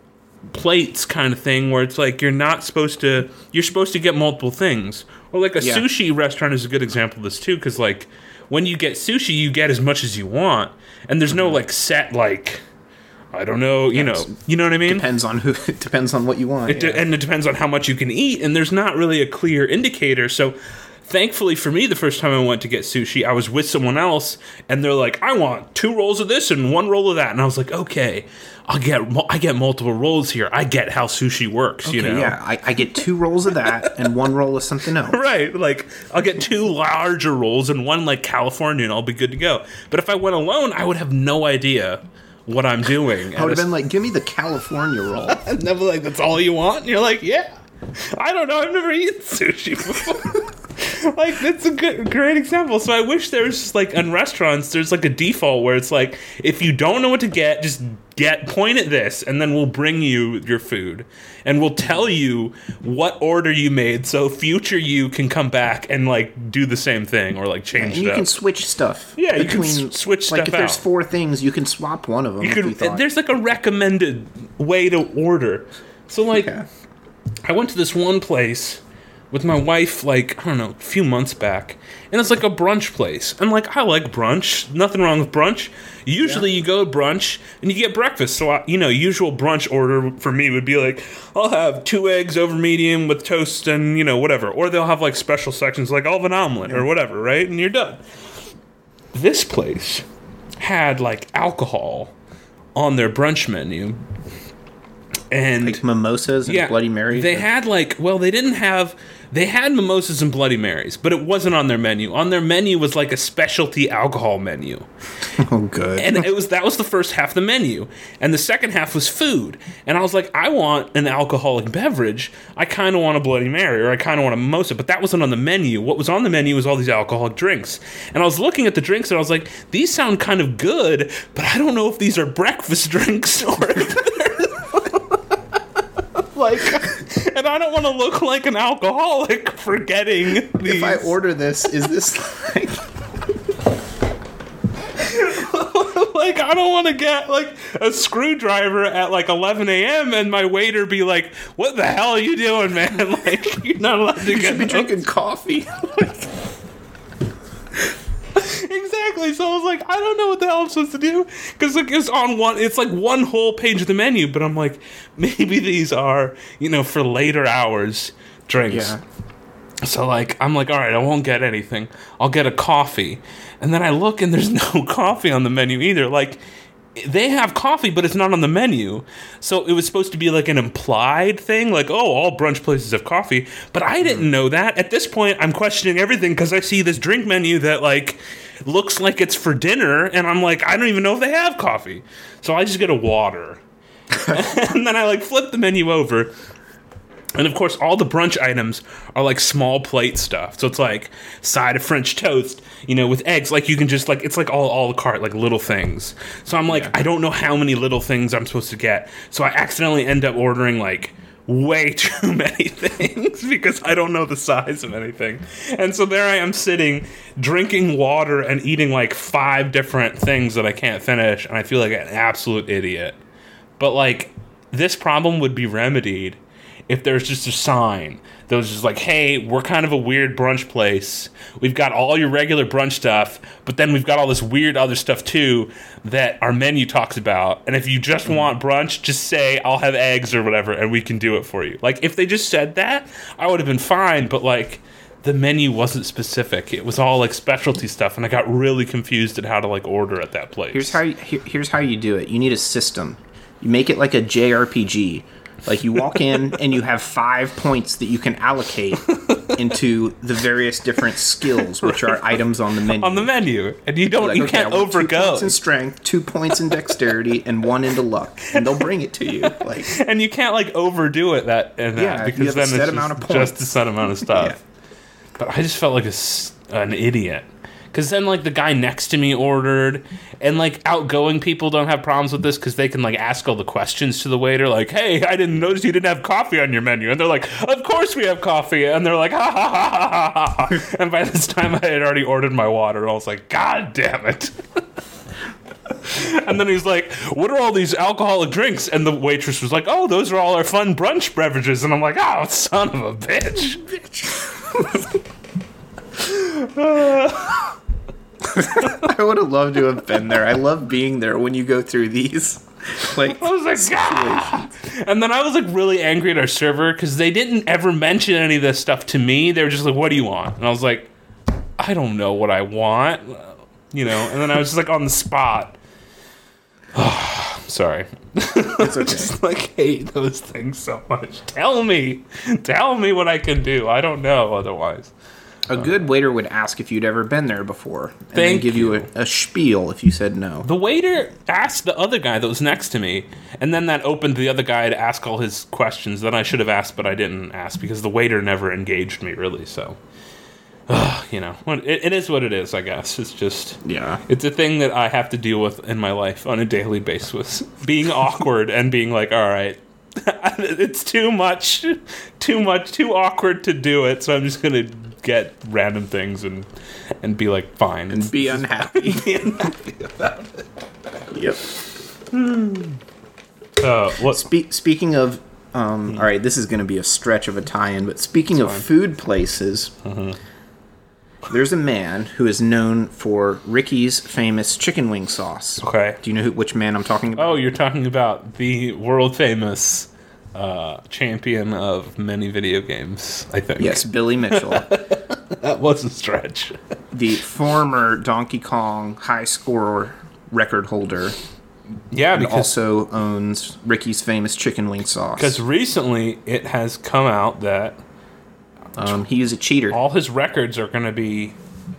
[SPEAKER 1] plates kind of thing where it's like you're not supposed to... You're supposed to get multiple things. Or like a yeah. sushi restaurant is a good example of this, too. Because, like, when you get sushi, you get as much as you want. And there's no, like, set, like... I don't know, you know... You know what I mean?
[SPEAKER 2] Depends on who... It depends on what you want.
[SPEAKER 1] It de-
[SPEAKER 2] yeah.
[SPEAKER 1] And it depends on how much you can eat. And there's not really a clear indicator. So... Thankfully for me, the first time I went to get sushi, I was with someone else, and they're like, I want two rolls of this and one roll of that. And I was like, okay, I'll get, I get multiple rolls here. I get how sushi works,
[SPEAKER 2] okay,
[SPEAKER 1] you know?
[SPEAKER 2] Yeah, I, I get two rolls of that and one roll of something else.
[SPEAKER 1] Right, like, I'll get two larger rolls and one, like, California, and I'll be good to go. But if I went alone, I would have no idea what I'm doing.
[SPEAKER 2] I would have been like, give me the California roll.
[SPEAKER 1] And they'd be like, that's all you want? And you're like, yeah. I don't know, I've never eaten sushi before. Like, that's a good, great example. So I wish there was just, like, in restaurants, there's, like, a default where it's, like, if you don't know what to get, just get, point at this, and then we'll bring you your food. And we'll tell you what order you made so future you can come back and, like, do the same thing or, like, change
[SPEAKER 2] yeah, and
[SPEAKER 1] it
[SPEAKER 2] you
[SPEAKER 1] up.
[SPEAKER 2] can switch stuff.
[SPEAKER 1] Yeah, you
[SPEAKER 2] between,
[SPEAKER 1] can s- switch stuff
[SPEAKER 2] Like, if
[SPEAKER 1] out.
[SPEAKER 2] there's four things, you can swap one of them.
[SPEAKER 1] You
[SPEAKER 2] if
[SPEAKER 1] could,
[SPEAKER 2] you thought.
[SPEAKER 1] There's, like, a recommended way to order. So, like, yeah. I went to this one place with my wife, like, I don't know, a few months back. And it's like a brunch place. And, like, I like brunch. Nothing wrong with brunch. Usually yeah. you go to brunch and you get breakfast. So, I, you know, usual brunch order for me would be like, I'll have two eggs over medium with toast and, you know, whatever. Or they'll have, like, special sections like, I'll have an omelet yeah. or whatever, right? And you're done. This place had, like, alcohol on their brunch menu. and
[SPEAKER 2] like mimosas and
[SPEAKER 1] yeah,
[SPEAKER 2] Bloody Marys.
[SPEAKER 1] They had like, well, they didn't have. They had mimosas and Bloody Marys, but it wasn't on their menu. On their menu was like a specialty alcohol menu.
[SPEAKER 2] Oh, good.
[SPEAKER 1] And it was that was the first half of the menu, and the second half was food. And I was like, I want an alcoholic beverage. I kind of want a Bloody Mary, or I kind of want a mimosa, but that wasn't on the menu. What was on the menu was all these alcoholic drinks. And I was looking at the drinks, and I was like, these sound kind of good, but I don't know if these are breakfast drinks or like. And I don't want to look like an alcoholic for getting these.
[SPEAKER 2] If I order this, is this like...
[SPEAKER 1] like, I don't want to get, like, a screwdriver at, like, eleven a.m. and my waiter be like, what the hell are you doing, man? Like, you're not allowed to
[SPEAKER 2] You
[SPEAKER 1] get
[SPEAKER 2] should be
[SPEAKER 1] those.
[SPEAKER 2] drinking coffee.
[SPEAKER 1] Exactly. So I was like, I don't know what the hell I'm supposed to do. Because, like, it's on one, it's like one whole page of the menu, but I'm like, maybe these are, you know, for later hours drinks.
[SPEAKER 2] Yeah.
[SPEAKER 1] So, like, I'm like, all right, I won't get anything. I'll get a coffee. And then I look, and there's no coffee on the menu either. Like, they have coffee, but it's not on the menu. So it was supposed to be, like, an implied thing. Like, oh, all brunch places have coffee. But I didn't know that. At this point, I'm questioning everything because I see this drink menu that, like, looks like it's for dinner. And I'm like, I don't even know if they have coffee. So I just get a water. And then I, like, flip the menu over. And, of course, all the brunch items are, like, small plate stuff. So it's, like, side of French toast, you know, with eggs. Like, you can just, like, it's, like, all, all the cart, like, little things. So I'm, like, yeah. I don't know how many little things I'm supposed to get. So I accidentally end up ordering, like, way too many things because I don't know the size of anything. And so there I am sitting, drinking water and eating, like, five different things that I can't finish. And I feel like an absolute idiot. But, like, this problem would be remedied if there's just a sign that was just like, hey, we're kind of a weird brunch place. We've got all your regular brunch stuff, but then we've got all this weird other stuff too that our menu talks about. And if you just want brunch, just say, I'll have eggs or whatever, and we can do it for you. Like, if they just said that, I would have been fine, but like, the menu wasn't specific. It was all like specialty stuff, and I got really confused at how to like order at that place.
[SPEAKER 2] Here's how you, here, here's how you do it. You need a system. You make it like a J R P G. Like, you walk in and you have five points that you can allocate into the various different skills, which are items on the menu.
[SPEAKER 1] On the menu, and you don't, like, you
[SPEAKER 2] okay,
[SPEAKER 1] can't overgo.
[SPEAKER 2] Two points in strength, two points in dexterity, and one into luck, and they'll bring it to you. Like,
[SPEAKER 1] and you can't like overdo it that and that
[SPEAKER 2] yeah,
[SPEAKER 1] because then
[SPEAKER 2] a set
[SPEAKER 1] it's
[SPEAKER 2] amount
[SPEAKER 1] just,
[SPEAKER 2] of points.
[SPEAKER 1] just a set amount of stuff. Yeah. But I just felt like a, an idiot. Because then, like, the guy next to me ordered, and, like, outgoing people don't have problems with this because they can, like, ask all the questions to the waiter, like, hey, I didn't notice you didn't have coffee on your menu. And they're like, of course we have coffee. And they're like, ha, ha, ha, ha, ha, ha. And by this time, I had already ordered my water, and I was like, God damn it. And then he's like, what are all these alcoholic drinks? And the waitress was like, oh, those are all our fun brunch beverages. And I'm like, oh, son of a bitch. bitch.
[SPEAKER 2] uh. I would have loved to have been there. I love being there when you go through these. Like,
[SPEAKER 1] I was like, ah! And then I was like really angry at our server because they didn't ever mention any of this stuff to me. They were just like, what do you want? And I was like, I don't know what I want, you know. And then I was just like on the spot. Oh, sorry.
[SPEAKER 2] It's okay.
[SPEAKER 1] I just like hate those things so much. Tell me, tell me what I can do. I don't know otherwise.
[SPEAKER 2] A good waiter would ask if you'd ever been there before, and
[SPEAKER 1] Thank
[SPEAKER 2] then give you,
[SPEAKER 1] you
[SPEAKER 2] a, a spiel if you said no.
[SPEAKER 1] The waiter asked the other guy that was next to me, and then that opened the other guy to ask all his questions that I should have asked, but I didn't ask because the waiter never engaged me, really, so... Uh, you know, it, it is what it is, I guess. It's just...
[SPEAKER 2] Yeah.
[SPEAKER 1] It's a thing that I have to deal with in my life on a daily basis. Being awkward and being like, all right, it's too much, too much, too awkward to do it, so I'm just going to get random things and and be like, fine.
[SPEAKER 2] And be unhappy.
[SPEAKER 1] be unhappy about it.
[SPEAKER 2] Yep.
[SPEAKER 1] Hmm. Uh, what?
[SPEAKER 2] Spe- speaking of... Um, all right, this is going to be a stretch of a tie-in, but speaking
[SPEAKER 1] It's
[SPEAKER 2] of
[SPEAKER 1] fine.
[SPEAKER 2] food places... Mm-hmm. There's a man who is known for Ricky's famous chicken wing sauce.
[SPEAKER 1] Okay.
[SPEAKER 2] Do you know who, which man I'm talking about?
[SPEAKER 1] Oh, you're talking about the world famous uh, champion of many video games, I think.
[SPEAKER 2] Yes, Billy Mitchell.
[SPEAKER 1] That was a stretch.
[SPEAKER 2] The former Donkey Kong high score record holder.
[SPEAKER 1] Yeah,
[SPEAKER 2] and
[SPEAKER 1] because
[SPEAKER 2] also owns Ricky's famous chicken wing sauce.
[SPEAKER 1] because recently it has come out that
[SPEAKER 2] um, he is a cheater.
[SPEAKER 1] all his records are going to be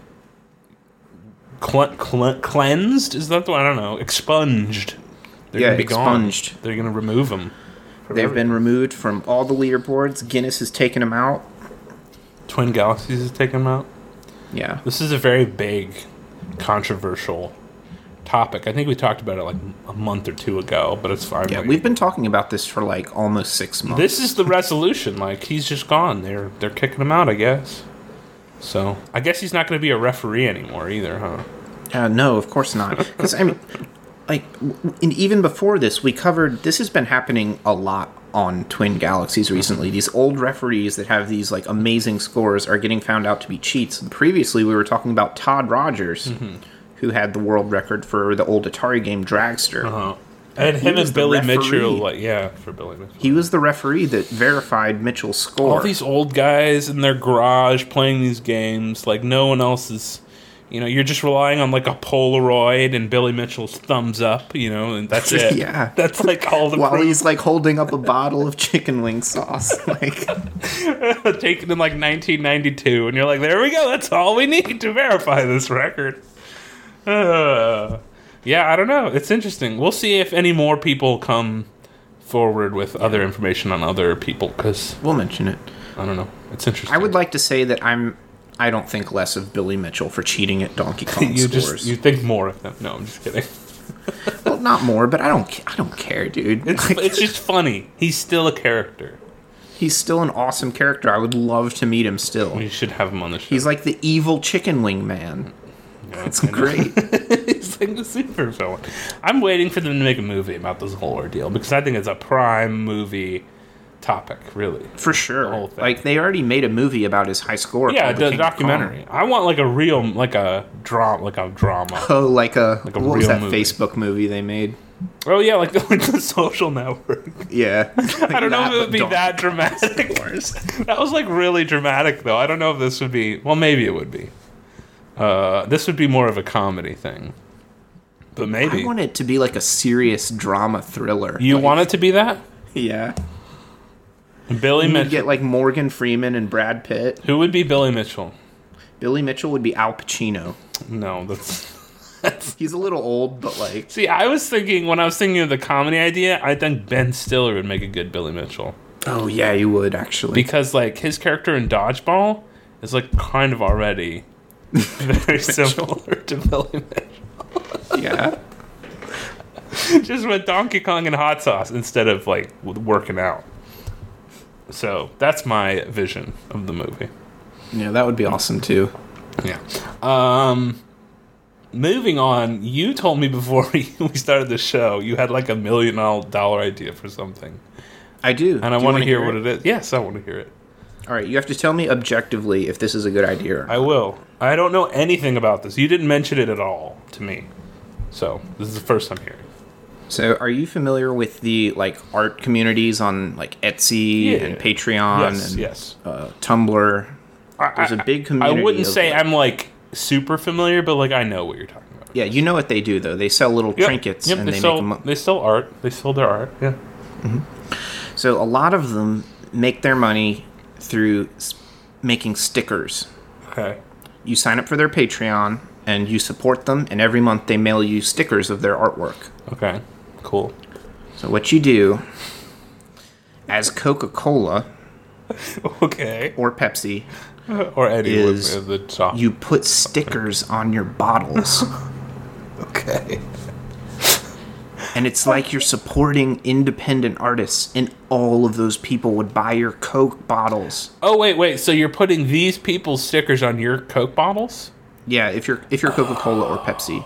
[SPEAKER 1] cle- cle- cleansed. Is that the one? I don't know. Expunged. They're
[SPEAKER 2] Yeah,
[SPEAKER 1] gonna be
[SPEAKER 2] expunged.
[SPEAKER 1] Gone. They're going to remove them.
[SPEAKER 2] They've been removed from all the leaderboards. Guinness has taken them out.
[SPEAKER 1] Twin Galaxies has taken them out.
[SPEAKER 2] Yeah.
[SPEAKER 1] This is a very big, controversial topic. I think we talked about it like a month or two ago, but it's fine.
[SPEAKER 2] Yeah, we've been talking about this for like almost six months.
[SPEAKER 1] This is the resolution. Like, he's just gone. They're they're kicking him out, I guess. So I guess he's not going to be a referee anymore either, huh?
[SPEAKER 2] Uh, no, of course not. Because I mean, like, w- and even before this, we covered. This has been happening a lot on Twin Galaxies recently. These old referees that have these like amazing scores are getting found out to be cheats. Previously, we were talking about Todd Rogers, mm-hmm. who had the world record for the old Atari game Dragster.
[SPEAKER 1] Uh-huh. And him and Billy Mitchell, like, yeah, for Billy Mitchell.
[SPEAKER 2] He was the referee that verified Mitchell's score.
[SPEAKER 1] All these old guys in their garage playing these games, like no one else is, you know, you're just relying on like a Polaroid and Billy Mitchell's thumbs up, you know, and that's it.
[SPEAKER 2] Yeah.
[SPEAKER 1] That's like all the
[SPEAKER 2] While
[SPEAKER 1] proof.
[SPEAKER 2] he's like holding up a bottle of chicken wing sauce. Like,
[SPEAKER 1] taken in like nineteen ninety-two, and you're like, there we go, that's all we need to verify this record. Uh, yeah, I don't know. It's interesting. We'll see if any more people come forward with other information on other people, because
[SPEAKER 2] we'll mention it.
[SPEAKER 1] I don't know. It's interesting.
[SPEAKER 2] I would like to say that I'm. I don't think less of Billy Mitchell for cheating at Donkey Kong
[SPEAKER 1] you
[SPEAKER 2] scores.
[SPEAKER 1] just you think more of them. No, I'm just kidding.
[SPEAKER 2] Well, not more, but I don't. ca- I don't care, dude.
[SPEAKER 1] It's
[SPEAKER 2] Like,
[SPEAKER 1] it's just funny. He's still a character.
[SPEAKER 2] he's still an awesome character. I would love to meet him still.
[SPEAKER 1] We should have him on the show.
[SPEAKER 2] He's like the evil chicken wing man.
[SPEAKER 1] Yeah,
[SPEAKER 2] That's
[SPEAKER 1] I know.
[SPEAKER 2] great.
[SPEAKER 1] He's like the super villain. I'm waiting for them to make a movie about this whole ordeal, because I think it's a prime movie topic, really.
[SPEAKER 2] For sure.
[SPEAKER 1] whole thing.
[SPEAKER 2] Like they already made a movie about his high score.
[SPEAKER 1] Yeah,
[SPEAKER 2] called The
[SPEAKER 1] the
[SPEAKER 2] King of
[SPEAKER 1] documentary. I want like a real, like a drama, like a drama.
[SPEAKER 2] Kong. Oh, like a,
[SPEAKER 1] Like a
[SPEAKER 2] what was
[SPEAKER 1] real
[SPEAKER 2] that
[SPEAKER 1] movie.
[SPEAKER 2] Facebook movie they made?
[SPEAKER 1] Oh yeah, like the, like the Social Network.
[SPEAKER 2] Yeah.
[SPEAKER 1] I don't know if it would be that dramatic. That was like really dramatic, though. I don't know if this would be. Well, maybe it would be. Uh, this would be more of a comedy thing, but maybe
[SPEAKER 2] I want it to be like a serious drama thriller.
[SPEAKER 1] you
[SPEAKER 2] Like,
[SPEAKER 1] want it to be that.
[SPEAKER 2] Yeah.
[SPEAKER 1] Billy
[SPEAKER 2] You
[SPEAKER 1] Mitchell.
[SPEAKER 2] get like Morgan Freeman and Brad Pitt.
[SPEAKER 1] Who would be Billy Mitchell?
[SPEAKER 2] Billy Mitchell would be Al Pacino.
[SPEAKER 1] No, that's. that's
[SPEAKER 2] He's a little old, but like
[SPEAKER 1] see, I was thinking when I was thinking of the comedy idea, I think Ben Stiller would make a good Billy Mitchell,
[SPEAKER 2] oh yeah, you would actually.
[SPEAKER 1] because like his character in Dodgeball is like kind of already very similar to Billy Mitchell.
[SPEAKER 2] Yeah.
[SPEAKER 1] Just with Donkey Kong and hot sauce instead of like with working out. So that's my vision of the movie.
[SPEAKER 2] Yeah, that would be awesome too.
[SPEAKER 1] Yeah. Um, moving on, you told me before we started the show you had like a million dollar idea for something,
[SPEAKER 2] I do.
[SPEAKER 1] and I want to hear what it is. Yes, I want to hear it.
[SPEAKER 2] All right, you have to tell me objectively if this is a good idea. Or
[SPEAKER 1] I will. I don't know anything about this. You didn't mention it at all to me, so this is the first I'm hearing.
[SPEAKER 2] So, are you familiar with the like art communities on like Etsy
[SPEAKER 1] Yeah.
[SPEAKER 2] and Patreon
[SPEAKER 1] Yes,
[SPEAKER 2] and
[SPEAKER 1] yes.
[SPEAKER 2] Uh, Tumblr? There's a big community.
[SPEAKER 1] I wouldn't
[SPEAKER 2] of,
[SPEAKER 1] say
[SPEAKER 2] like-
[SPEAKER 1] I'm like super familiar, but like I know what you're talking about.
[SPEAKER 2] Yeah, you know what they do though. They sell little
[SPEAKER 1] Yep,
[SPEAKER 2] trinkets
[SPEAKER 1] yep,
[SPEAKER 2] and
[SPEAKER 1] they,
[SPEAKER 2] they,
[SPEAKER 1] sell,
[SPEAKER 2] make them.
[SPEAKER 1] they sell art. They sell their art. Yeah.
[SPEAKER 2] So a lot of them make their money through s- making stickers.
[SPEAKER 1] Okay.
[SPEAKER 2] You sign up for their Patreon and you support them, and every month they mail you stickers of their artwork.
[SPEAKER 1] Okay. Cool.
[SPEAKER 2] So what you do, as Coca-Cola
[SPEAKER 1] Okay.
[SPEAKER 2] or Pepsi,
[SPEAKER 1] Or Eddie
[SPEAKER 2] Is
[SPEAKER 1] with the top.
[SPEAKER 2] you put stickers on your bottles.
[SPEAKER 1] Okay.
[SPEAKER 2] And it's like you're supporting independent artists, and all of those people would buy your Coke bottles.
[SPEAKER 1] Oh wait, wait. So you're putting these people's stickers on your Coke bottles?
[SPEAKER 2] Yeah, if you're if you're Coca-Cola or Pepsi.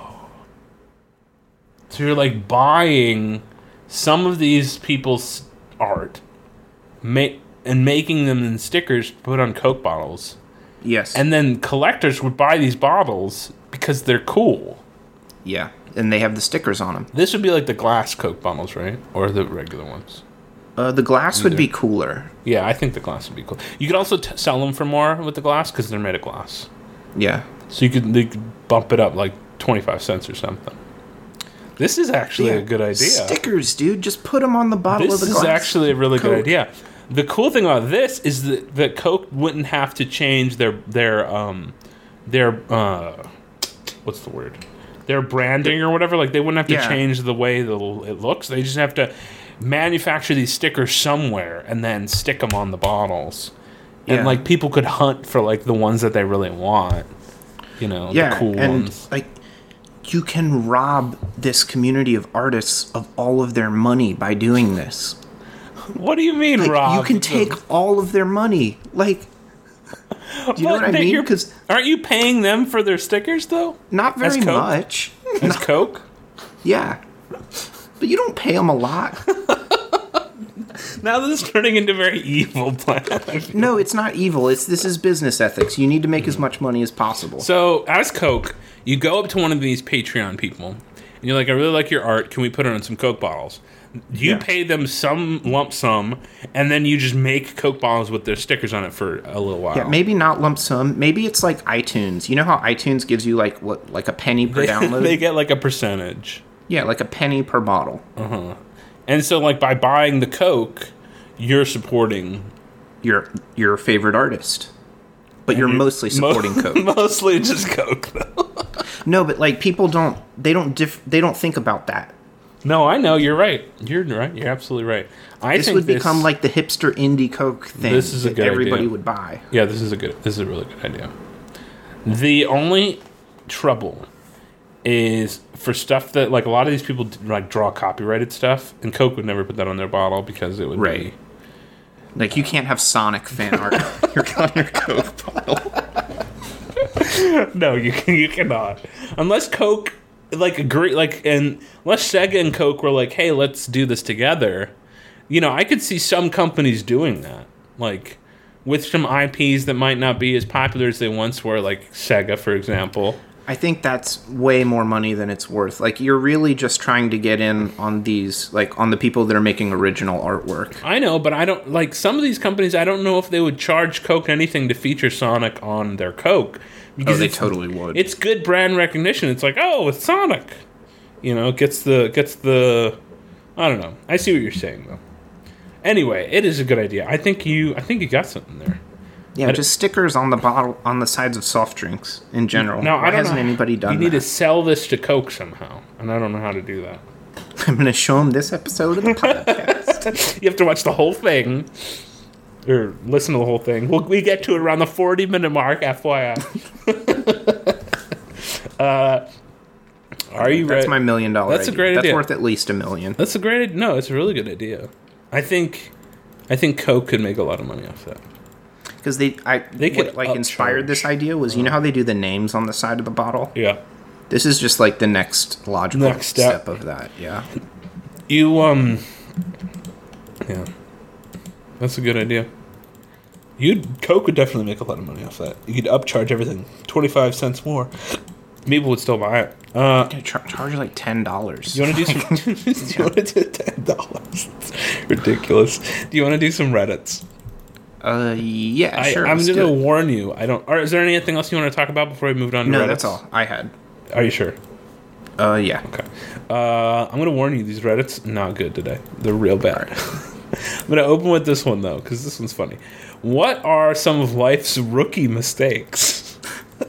[SPEAKER 1] So you're like buying some of these people's art, ma- and making them in stickers to put on Coke bottles,
[SPEAKER 2] Yes.
[SPEAKER 1] and then collectors would buy these bottles because they're cool.
[SPEAKER 2] yeah, and they have the stickers on them.
[SPEAKER 1] This would be like the glass Coke bottles, right? Or the regular ones?
[SPEAKER 2] Uh, the glass would be cooler.
[SPEAKER 1] Yeah, I think the glass would be cool. You could also t- sell them for more with the glass because they're made of glass.
[SPEAKER 2] Yeah.
[SPEAKER 1] So you could, you could bump it up like twenty-five cents or something. This is actually
[SPEAKER 2] Yeah.
[SPEAKER 1] a good idea.
[SPEAKER 2] Stickers, dude. Just put them on the bottle
[SPEAKER 1] This
[SPEAKER 2] of the
[SPEAKER 1] is
[SPEAKER 2] glass.
[SPEAKER 1] actually a really
[SPEAKER 2] Coke.
[SPEAKER 1] good idea. The cool thing about this is that, that Coke wouldn't have to change their their um their uh what's the word their branding or whatever. Like they wouldn't have to
[SPEAKER 2] Yeah.
[SPEAKER 1] change the way the, it looks. They just have to manufacture these stickers somewhere and then stick them on the bottles. And
[SPEAKER 2] Yeah.
[SPEAKER 1] like people could hunt for like the ones that they really want. You know,
[SPEAKER 2] Yeah,
[SPEAKER 1] the cool
[SPEAKER 2] and
[SPEAKER 1] ones.
[SPEAKER 2] like you can rob this community of artists of all of their money by doing this.
[SPEAKER 1] What do you mean,
[SPEAKER 2] Like,
[SPEAKER 1] Rob?
[SPEAKER 2] you can take all of their money. Like, do you know
[SPEAKER 1] But
[SPEAKER 2] what I
[SPEAKER 1] they-
[SPEAKER 2] mean?
[SPEAKER 1] you're-
[SPEAKER 2] Because
[SPEAKER 1] aren't you paying them for their stickers though?
[SPEAKER 2] not very
[SPEAKER 1] As Coke?
[SPEAKER 2] much.
[SPEAKER 1] As Coke?
[SPEAKER 2] Yeah, but you don't pay them a lot.
[SPEAKER 1] Now this is turning into a very evil plan.
[SPEAKER 2] No, it's not evil. It's this is business ethics. You need to make as much money as possible.
[SPEAKER 1] So, as Coke, you go up to one of these Patreon people, and you're like, I really like your art. Can we put it on some Coke bottles? You
[SPEAKER 2] Yeah.
[SPEAKER 1] pay them some lump sum, and then you just make Coke bottles with their stickers on it for a little while.
[SPEAKER 2] Yeah, maybe not lump sum. Maybe it's like iTunes. You know how iTunes gives you like what, like a penny per
[SPEAKER 1] They,
[SPEAKER 2] download?
[SPEAKER 1] they get like a percentage.
[SPEAKER 2] Yeah, like a penny per bottle.
[SPEAKER 1] And so, like, by buying the Coke, you're supporting...
[SPEAKER 2] Your your favorite artist, but you're mostly supporting
[SPEAKER 1] Mo-
[SPEAKER 2] Coke.
[SPEAKER 1] Mostly just Coke, though.
[SPEAKER 2] No, but like people don't they don't diff, they don't think about that.
[SPEAKER 1] No, I know. You're right. You're right. You're absolutely right. I
[SPEAKER 2] This
[SPEAKER 1] think
[SPEAKER 2] would
[SPEAKER 1] this,
[SPEAKER 2] become like the hipster indie Coke thing
[SPEAKER 1] This is a
[SPEAKER 2] that
[SPEAKER 1] good
[SPEAKER 2] everybody
[SPEAKER 1] idea.
[SPEAKER 2] would buy.
[SPEAKER 1] Yeah, this is a good. This is a really good idea. The only trouble is for stuff that like a lot of these people like draw copyrighted stuff, and Coke would never put that on their bottle because it would
[SPEAKER 2] Right. Like you can't have Sonic fan art on your Coke bottle.
[SPEAKER 1] be. No, you can, you cannot unless Coke like agree like and unless Sega and Coke were like, hey, let's do this together. You know, I could see some companies doing that, like with some I Ps that might not be as popular as they once were, like Sega, for example.
[SPEAKER 2] I think that's way more money than it's worth. Like you're really just trying to get in on these like on the people that are making original artwork.
[SPEAKER 1] I know, but I don't like some of these companies. I don't know if they would charge Coke anything to feature Sonic on their Coke because
[SPEAKER 2] Oh, they
[SPEAKER 1] it's,
[SPEAKER 2] totally would.
[SPEAKER 1] It's good brand recognition. It's like, oh, it's Sonic. You know, gets the gets the. I don't know. I see what you're saying though. Anyway, it is a good idea. I think you. I think you got something there.
[SPEAKER 2] Yeah, just stickers on the bottle on the sides of soft drinks in general.
[SPEAKER 1] Now
[SPEAKER 2] Why
[SPEAKER 1] I don't
[SPEAKER 2] hasn't
[SPEAKER 1] know.
[SPEAKER 2] anybody done
[SPEAKER 1] You need
[SPEAKER 2] that?
[SPEAKER 1] to sell this to Coke somehow, and I don't know how to do that.
[SPEAKER 2] I'm going to show them this episode of the podcast.
[SPEAKER 1] You have to watch the whole thing. Or listen to the whole thing. We'll, we get to it around the forty minute mark, F Y I. uh, are you ready?
[SPEAKER 2] That's my million dollar
[SPEAKER 1] That's a
[SPEAKER 2] idea.
[SPEAKER 1] great
[SPEAKER 2] That's
[SPEAKER 1] idea.
[SPEAKER 2] worth at least a million.
[SPEAKER 1] That's a great. No, it's a really good idea. I think, I think Coke could make a lot of money off that.
[SPEAKER 2] Because they, I,
[SPEAKER 1] They could
[SPEAKER 2] what like inspired
[SPEAKER 1] upcharge.
[SPEAKER 2] this idea was you know how they do the names on the side of the bottle.
[SPEAKER 1] Yeah.
[SPEAKER 2] This is just like the next logical
[SPEAKER 1] Next step.
[SPEAKER 2] step of that. Yeah.
[SPEAKER 1] You um. Yeah. That's a good idea. You'd Coke would definitely make a lot of money off that. You could upcharge everything twenty five cents more. People would still buy it. Uh,
[SPEAKER 2] They char- charge like ten dollars.
[SPEAKER 1] you want to do some? do you want to do ten dollars? Ridiculous. Do you want to do some Reddits?
[SPEAKER 2] Uh, yeah,
[SPEAKER 1] I,
[SPEAKER 2] sure.
[SPEAKER 1] I'm
[SPEAKER 2] let's
[SPEAKER 1] going
[SPEAKER 2] do
[SPEAKER 1] to
[SPEAKER 2] it.
[SPEAKER 1] warn you. I don't. Or is there anything else you want to talk about before we moved on to
[SPEAKER 2] No,
[SPEAKER 1] Reddits?
[SPEAKER 2] that's all I had.
[SPEAKER 1] Are you sure?
[SPEAKER 2] Uh, yeah.
[SPEAKER 1] Okay. Uh, I'm going to warn you. These Reddits not good today. They're real bad. I'm going to open with this one though, because this one's funny. What are some of life's rookie mistakes?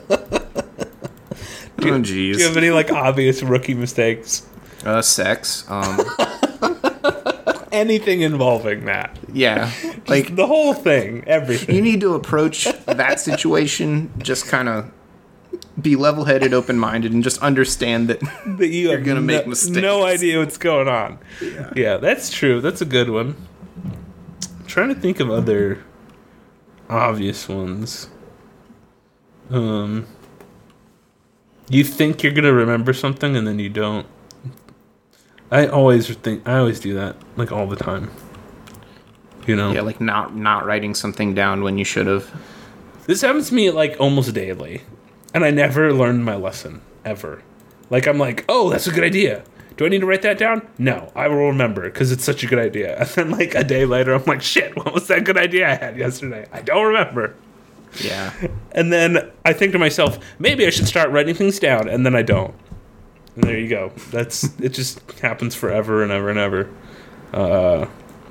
[SPEAKER 2] Oh,
[SPEAKER 1] Do you have
[SPEAKER 2] jeez.
[SPEAKER 1] any like obvious rookie mistakes?
[SPEAKER 2] Uh, sex. Um,
[SPEAKER 1] Anything involving that?
[SPEAKER 2] yeah. Like
[SPEAKER 1] The whole thing, everything.
[SPEAKER 2] you need to approach that situation just kind of be level-headed, open-minded, and just understand that.
[SPEAKER 1] that you
[SPEAKER 2] You're
[SPEAKER 1] have
[SPEAKER 2] gonna
[SPEAKER 1] no,
[SPEAKER 2] make mistakes.
[SPEAKER 1] no idea what's going on. Yeah. yeah, that's true. That's a good one. I'm trying to think of other obvious ones. Um, you think you're gonna remember something and then you don't. I always think I always do that, like all the time. You know,
[SPEAKER 2] Yeah, like not not writing something down when you should have.
[SPEAKER 1] this happens to me like almost daily, and I never learned my lesson ever. Like I'm like, oh, that's a good idea. Do I need to write that down? No, I will remember because it's such a good idea. And then like a day later, I'm like, shit, what was that good idea I had yesterday? I don't remember.
[SPEAKER 2] Yeah.
[SPEAKER 1] And then I think to myself, maybe I should start writing things down, and then I don't. And there you go. That's it. Just happens forever and ever and ever. Uh,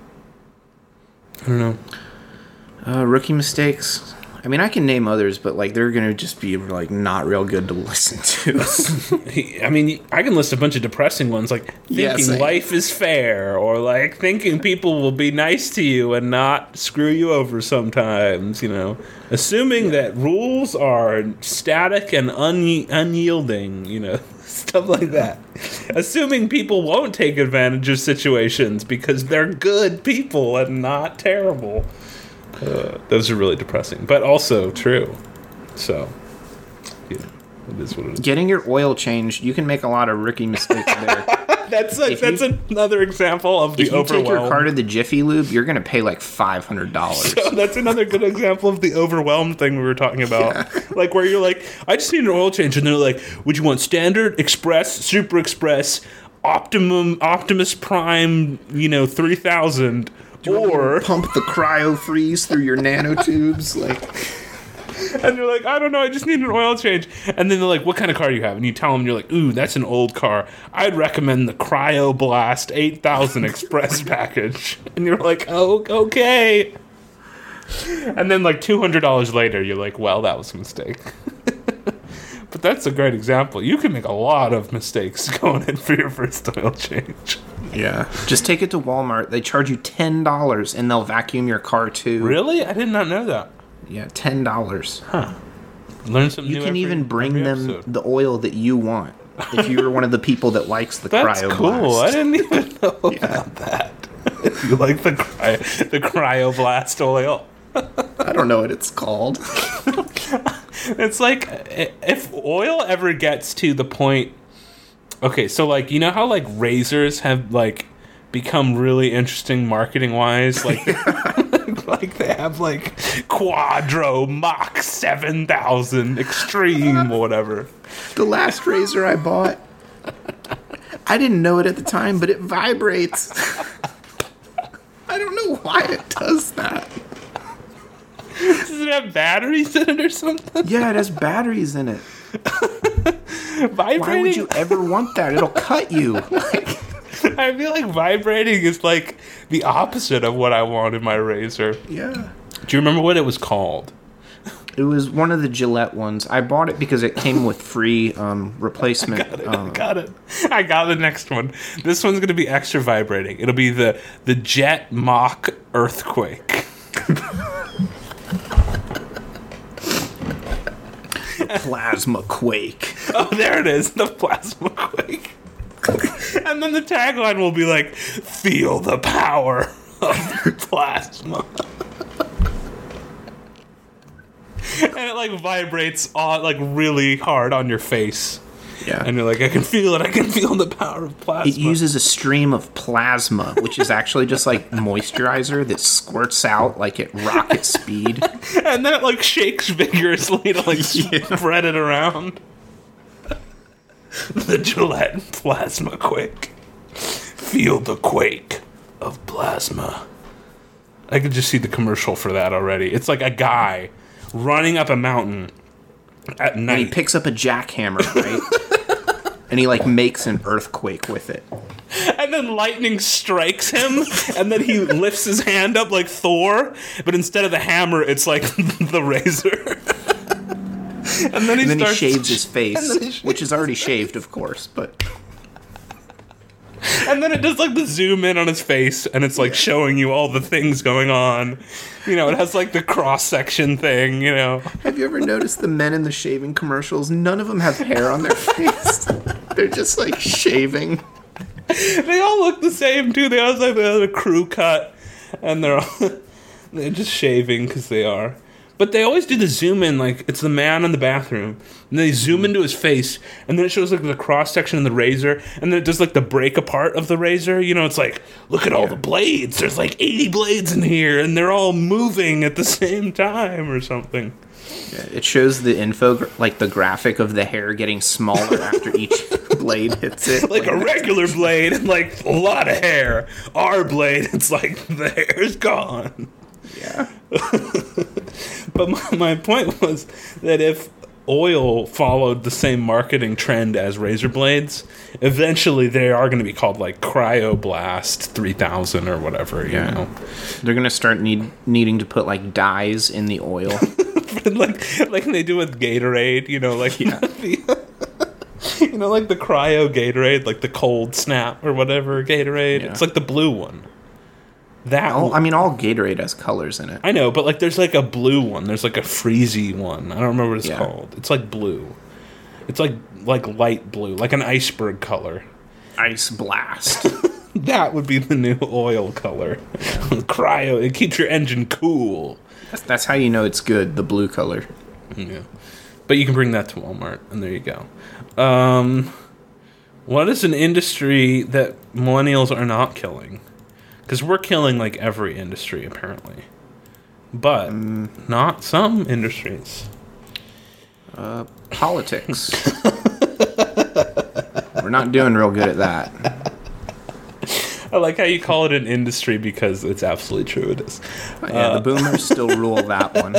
[SPEAKER 1] I don't know.
[SPEAKER 2] Uh, rookie mistakes. I mean, I can name others, but like they're gonna just be like not real good to listen to.
[SPEAKER 1] I mean, I can list a bunch of depressing ones, like thinking
[SPEAKER 2] yeah,
[SPEAKER 1] life is fair, or like thinking people will be nice to you and not screw you over sometimes. You know, assuming yeah. that rules are static and un- unyielding. You know, stuff like that. Assuming people won't take advantage of situations because they're good people and not terrible. Uh, those are really depressing, but also true. So, yeah, it is what it is.
[SPEAKER 2] Getting your oil changed, you can make a lot of rookie mistakes there.
[SPEAKER 1] that's a, that's you, another example of the
[SPEAKER 2] if you
[SPEAKER 1] overwhelm.
[SPEAKER 2] Take your car to the Jiffy Lube, you're going to pay like five hundred dollars.
[SPEAKER 1] So that's another good example of the overwhelmed thing we were talking about. Yeah. Like where you're like, I just need an oil change, and they're like, would you want standard, express, super express, optimum, Optimus Prime, you know, three thousand? Or
[SPEAKER 2] pump the cryo freeze through your nanotubes, like,
[SPEAKER 1] and you're like, I don't know, I just need an oil change. And then they're like, what kind of car do you have? And you tell them, you're like, ooh, that's an old car. I'd recommend the Cryo Blast eight thousand Express package. And you're like, oh, okay. And then like two hundred dollars later, you're like, well, that was a mistake. But that's a great example. You can make a lot of mistakes going in for your first oil change.
[SPEAKER 2] Yeah. Just take it to Walmart. They charge you ten dollars and they'll vacuum your car too.
[SPEAKER 1] Really? I did not know that.
[SPEAKER 2] Yeah, ten dollars.
[SPEAKER 1] Huh. Learn something
[SPEAKER 2] you
[SPEAKER 1] new
[SPEAKER 2] can
[SPEAKER 1] every,
[SPEAKER 2] even bring them
[SPEAKER 1] episode.
[SPEAKER 2] The oil that you want. If you're one of the people that likes the
[SPEAKER 1] That's
[SPEAKER 2] cryo
[SPEAKER 1] cool.
[SPEAKER 2] blast.
[SPEAKER 1] I didn't even know
[SPEAKER 2] yeah.
[SPEAKER 1] about that. You like the cryo, the cryo blast oil?
[SPEAKER 2] I don't know what it's called.
[SPEAKER 1] It's like if oil ever gets to the point. Okay, so like you know how like razors have like become really interesting marketing wise, like like they have like Quadro Mach seven thousand Extreme or whatever.
[SPEAKER 2] The last razor I bought, I didn't know it at the time, but it vibrates. I don't know why it does that.
[SPEAKER 1] Does it have batteries in it or something?
[SPEAKER 2] Yeah, it has batteries in it.
[SPEAKER 1] Vibrating?
[SPEAKER 2] Why would you ever want that? It'll cut you.
[SPEAKER 1] I feel like vibrating is like the opposite of what I want in my razor.
[SPEAKER 2] Yeah.
[SPEAKER 1] Do you remember what it was called?
[SPEAKER 2] It was one of the Gillette ones. I bought it because it came with free um, replacement.
[SPEAKER 1] I got it.
[SPEAKER 2] Um,
[SPEAKER 1] I got it. I got the next one. This one's going to be extra vibrating. It'll be the, the Jet Mach Earthquake.
[SPEAKER 2] Plasma Quake.
[SPEAKER 1] Oh, there it is. The Plasma Quake. And then the tagline will be like, feel the power of plasma. And it like vibrates on like really hard on your face.
[SPEAKER 2] Yeah.
[SPEAKER 1] And you're like, I can feel it. I can feel the power of plasma.
[SPEAKER 2] It uses a stream of plasma, which is actually just like moisturizer that squirts out like at rocket speed.
[SPEAKER 1] And then it like shakes vigorously to like yeah. spread it around. The Gillette Plasma Quake. Feel the quake of plasma. I could just see the commercial for that already. It's like a guy running up a mountain at night.
[SPEAKER 2] And he picks up a jackhammer, right? And he like makes an earthquake with it.
[SPEAKER 1] And then lightning strikes him, and then he lifts his hand up like Thor, but instead of the hammer, it's like the razor. And then he,
[SPEAKER 2] and then
[SPEAKER 1] starts
[SPEAKER 2] he shaves his face,
[SPEAKER 1] he shaves
[SPEAKER 2] which is already shaved, of course, but...
[SPEAKER 1] And then it does like the zoom in on his face, and it's like showing you all the things going on. You know, it has like the cross-section thing, you know.
[SPEAKER 2] Have you ever noticed the men in the shaving commercials? None of them have hair on their face. They're just like shaving.
[SPEAKER 1] They all look the same, too. They all have like a crew cut, and they're all they're just shaving because they are. But they always do the zoom in, like it's the man in the bathroom, and they zoom into his face, and then it shows like the cross section of the razor, and then it does like the break apart of the razor. You know, it's like, look at all yeah. the blades. There's like eighty blades in here, and they're all moving at the same time or something.
[SPEAKER 2] Yeah, it shows the info, like the graphic of the hair getting smaller after each blade hits it.
[SPEAKER 1] Like, like a regular blade and like a lot of hair. Our blade, it's like the hair's gone.
[SPEAKER 2] Yeah.
[SPEAKER 1] But my, my point was that if oil followed the same marketing trend as razor blades, eventually they are going to be called like Cryoblast three thousand or whatever, you
[SPEAKER 2] Yeah.
[SPEAKER 1] know.
[SPEAKER 2] They're gonna start need needing to put like dyes in the oil.
[SPEAKER 1] like like they do with Gatorade, you know, like
[SPEAKER 2] Yeah.
[SPEAKER 1] the, you know, like the cryo Gatorade, like the cold snap or whatever Gatorade.
[SPEAKER 2] Yeah.
[SPEAKER 1] It's like the blue one. That
[SPEAKER 2] all,
[SPEAKER 1] one-
[SPEAKER 2] I mean, all Gatorade has colors in it.
[SPEAKER 1] I know, but like there's like a blue one. There's like a freezy one. I don't remember what it's
[SPEAKER 2] Yeah.
[SPEAKER 1] called. It's like blue. It's like like light blue, like an iceberg color.
[SPEAKER 2] Ice Blast.
[SPEAKER 1] That would be the new oil color. Cryo. It keeps your engine cool.
[SPEAKER 2] that's, that's how you know it's good. The blue color.
[SPEAKER 1] Yeah. But you can bring that to Walmart, and there you go. Um, what is an industry that millennials are not killing? Because we're killing like every industry apparently, but
[SPEAKER 2] Mm.
[SPEAKER 1] not some industries.
[SPEAKER 2] Uh, politics. We're not doing real good at that.
[SPEAKER 1] I like how you call it an industry because it's absolutely true. It is,
[SPEAKER 2] But yeah, the boomers still rule that one.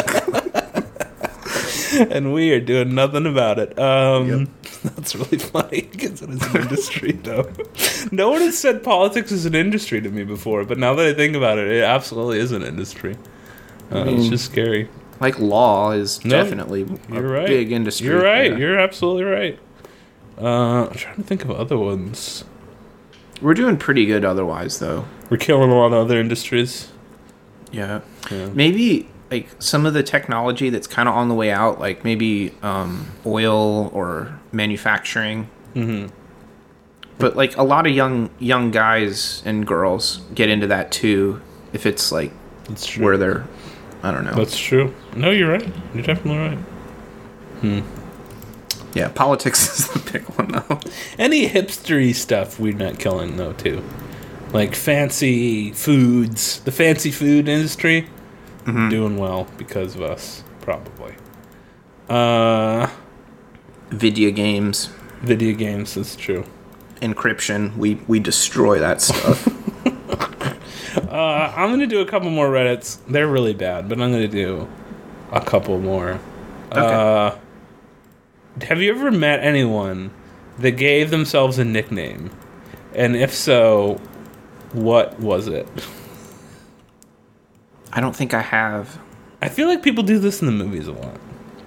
[SPEAKER 1] and we are doing nothing about it. Um, That's really funny because it is an industry, though. No one has said politics is an industry to me before, but now that I think about it, it absolutely is an industry. Uh,
[SPEAKER 2] mean,
[SPEAKER 1] it's just scary.
[SPEAKER 2] Like law is
[SPEAKER 1] No,
[SPEAKER 2] definitely
[SPEAKER 1] You're
[SPEAKER 2] a
[SPEAKER 1] right.
[SPEAKER 2] big industry.
[SPEAKER 1] You're right.
[SPEAKER 2] Yeah.
[SPEAKER 1] You're absolutely right. Uh, I'm trying to think of other ones.
[SPEAKER 2] We're doing pretty good otherwise, though.
[SPEAKER 1] We're killing a lot of other industries.
[SPEAKER 2] Yeah.
[SPEAKER 1] Yeah.
[SPEAKER 2] Maybe like some of the technology that's kind of on the way out, like maybe um, oil or manufacturing.
[SPEAKER 1] Mm-hmm.
[SPEAKER 2] But like a lot of young young guys and girls get into that too. If it's like
[SPEAKER 1] That's true.
[SPEAKER 2] where they're, I don't know.
[SPEAKER 1] That's true. No, you're right. You're definitely right. Hmm.
[SPEAKER 2] Yeah, politics is the big one though.
[SPEAKER 1] Any hipstery stuff we're not killing though too, like fancy foods. The fancy food industry doing well because of us probably. Uh,
[SPEAKER 2] Video games,
[SPEAKER 1] video games. That's true.
[SPEAKER 2] encryption. We we destroy that stuff.
[SPEAKER 1] Uh, I'm gonna do a couple more Reddits. They're really bad, but I'm gonna do a couple more. Uh, have you ever met anyone that gave themselves a nickname? And if so, what was it?
[SPEAKER 2] I don't think I have.
[SPEAKER 1] I feel like people do this in the movies a lot.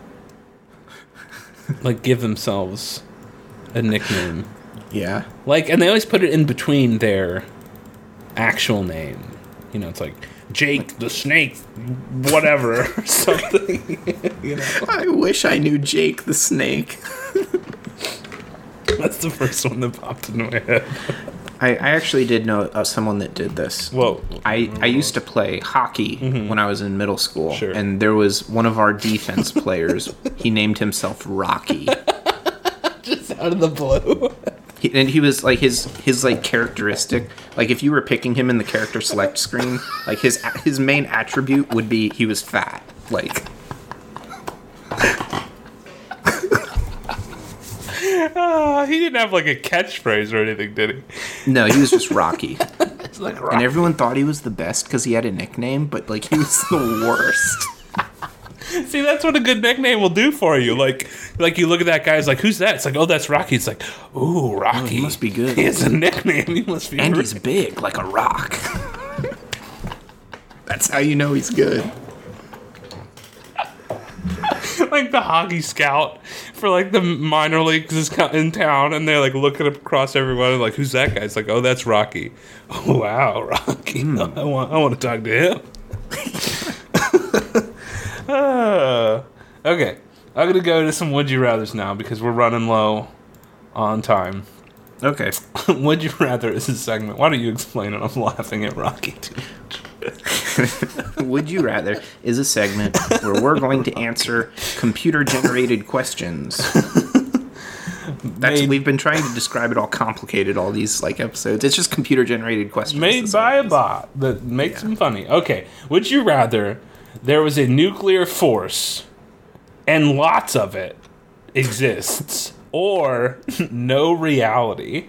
[SPEAKER 1] Like, give themselves a nickname.
[SPEAKER 2] Yeah.
[SPEAKER 1] Like, and they always put it in between their actual name. You know, it's like Jake the Snake, whatever, or something. You know,
[SPEAKER 2] I wish I knew Jake the Snake.
[SPEAKER 1] that's the first one that popped into my head.
[SPEAKER 2] I, I actually did know uh, someone that did this.
[SPEAKER 1] Whoa.
[SPEAKER 2] I, I used to play hockey when I was in middle school.
[SPEAKER 1] Sure.
[SPEAKER 2] And there was one of our defense players. He named himself Rocky.
[SPEAKER 1] Just out of the blue.
[SPEAKER 2] He, and he was like his his like characteristic. Like if you were picking him in the character select screen, like his his main attribute would be he was fat. Like
[SPEAKER 1] Uh, he didn't have like a catchphrase or anything, did he?
[SPEAKER 2] no, he was just Rocky.
[SPEAKER 1] It's like
[SPEAKER 2] And everyone thought he was the best because he had a nickname, but like he was the worst.
[SPEAKER 1] See, that's what a good nickname will do for you. Like, like you look at that guy, it's like, who's that? It's like, oh, that's Rocky. It's like, ooh, Rocky.
[SPEAKER 2] Oh, he must be good.
[SPEAKER 1] He has a nickname. He must be.
[SPEAKER 2] And
[SPEAKER 1] great.
[SPEAKER 2] he's big, like a rock. That's how you know he's good.
[SPEAKER 1] Like the hockey scout for like the minor leagues is co- in town, and they're like looking across everyone, and like, who's that guy? It's like, oh, that's Rocky. Oh, wow, Rocky.
[SPEAKER 2] Mm.
[SPEAKER 1] I want, I want to talk to him. uh, okay, I'm gonna go to some would you rather's now because we're running low on time.
[SPEAKER 2] Okay.
[SPEAKER 1] Would you rather is a segment. Why don't you explain it? I'm laughing at Rocky too much.
[SPEAKER 2] Would You Rather is a segment where we're going to answer computer-generated questions. That's
[SPEAKER 1] Made-
[SPEAKER 2] we've been trying to describe it all complicated, all these like episodes. It's just computer-generated questions.
[SPEAKER 1] Made
[SPEAKER 2] That's
[SPEAKER 1] by
[SPEAKER 2] all
[SPEAKER 1] a
[SPEAKER 2] it is.
[SPEAKER 1] bot that makes them funny. Okay. Would you rather there was a nuclear force and lots of it exists, or no reality?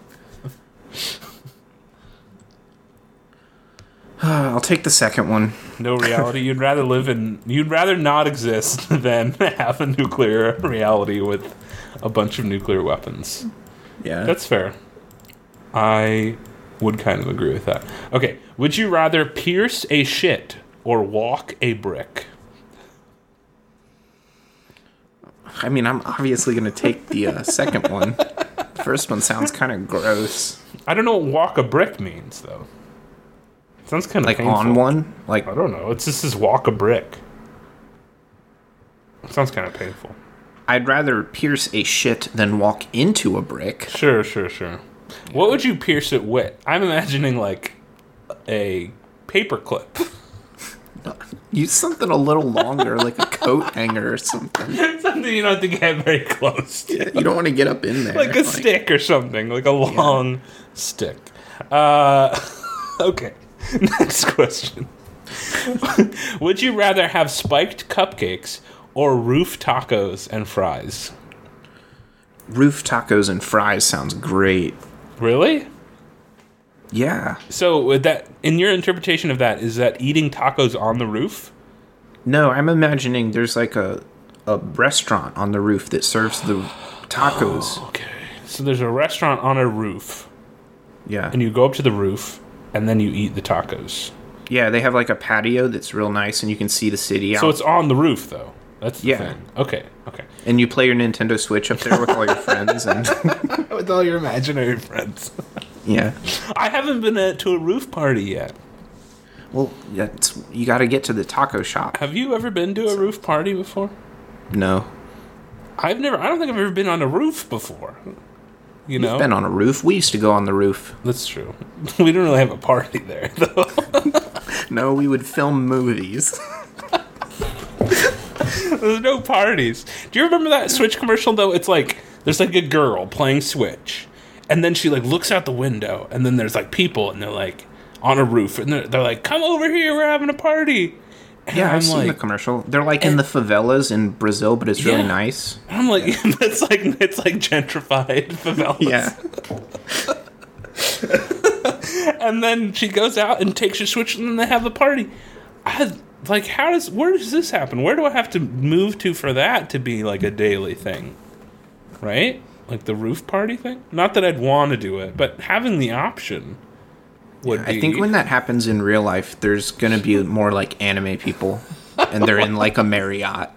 [SPEAKER 2] I'll take the second one.
[SPEAKER 1] No reality. You'd rather live in. You'd rather not exist than have a nuclear reality with a bunch of nuclear weapons.
[SPEAKER 2] Yeah.
[SPEAKER 1] That's fair. I would kind of agree with that. Okay. Would you rather pierce a shit or walk a brick?
[SPEAKER 2] I mean, I'm obviously going to take the uh, second one. The first one sounds kind of gross.
[SPEAKER 1] I don't know what walk a brick means, though. It sounds kind of
[SPEAKER 2] like
[SPEAKER 1] painful.
[SPEAKER 2] on one? Like
[SPEAKER 1] I don't know. It's just this walk a brick. It sounds kind of painful.
[SPEAKER 2] I'd rather pierce a shit than walk into a brick.
[SPEAKER 1] Sure, sure, sure. What would you pierce it with? I'm imagining like a paper clip.
[SPEAKER 2] Use something a little longer, like a coat hanger or something.
[SPEAKER 1] Something you don't have to get very close to.
[SPEAKER 2] Yeah, you don't want to get up in there.
[SPEAKER 1] Like a like, stick or something. Like a long yeah. stick. Uh, okay. Next question. Would you rather have spiked cupcakes or roof tacos and fries?
[SPEAKER 2] Roof tacos and fries sounds great.
[SPEAKER 1] Really?
[SPEAKER 2] Yeah.
[SPEAKER 1] So, with that, in your interpretation of that, is that eating tacos on the roof?
[SPEAKER 2] No, I'm imagining there's like a a restaurant on the roof that serves the tacos.
[SPEAKER 1] Oh, okay. So there's a restaurant on a roof.
[SPEAKER 2] Yeah.
[SPEAKER 1] And you go up to the roof, and then you eat the tacos.
[SPEAKER 2] Yeah, they have like a patio that's real nice, and you can see the city out.
[SPEAKER 1] So it's on the roof, though. That's the
[SPEAKER 2] yeah.
[SPEAKER 1] thing. Okay, okay.
[SPEAKER 2] And you play your Nintendo Switch up there with all your friends and
[SPEAKER 1] with all your imaginary friends.
[SPEAKER 2] Yeah.
[SPEAKER 1] I haven't been a, to a roof party yet.
[SPEAKER 2] Well, yeah, it's, you got to get to the taco shop.
[SPEAKER 1] Have you ever been to a roof party before?
[SPEAKER 2] No.
[SPEAKER 1] I've never. I don't think I've ever been on a roof before. You know,
[SPEAKER 2] You've been on a roof. We used to go on the roof.
[SPEAKER 1] That's true. We don't really have a party there, though.
[SPEAKER 2] No, we would film movies.
[SPEAKER 1] There's no parties. Do you remember that Switch commercial, though? It's like, there's like a girl playing Switch, and then she like looks out the window, and then there's like people, and they're like on a roof, and they're, they're like, come over here, we're having a party. And
[SPEAKER 2] yeah,
[SPEAKER 1] I'm
[SPEAKER 2] I've
[SPEAKER 1] like,
[SPEAKER 2] seen the commercial. They're like in the favelas in Brazil, but it's really
[SPEAKER 1] yeah.
[SPEAKER 2] nice.
[SPEAKER 1] And I'm like, yeah. it's like it's like gentrified favelas.
[SPEAKER 2] Yeah.
[SPEAKER 1] And then she goes out and takes her Switch, and then they have the party. I like, how does where does this happen? Where do I have to move to for that to be like a daily thing? Right? Like the roof party thing? Not that I'd want to do it, but having the option would be...
[SPEAKER 2] I think when that happens in real life, there's going to be more like anime people, and they're in like a Marriott.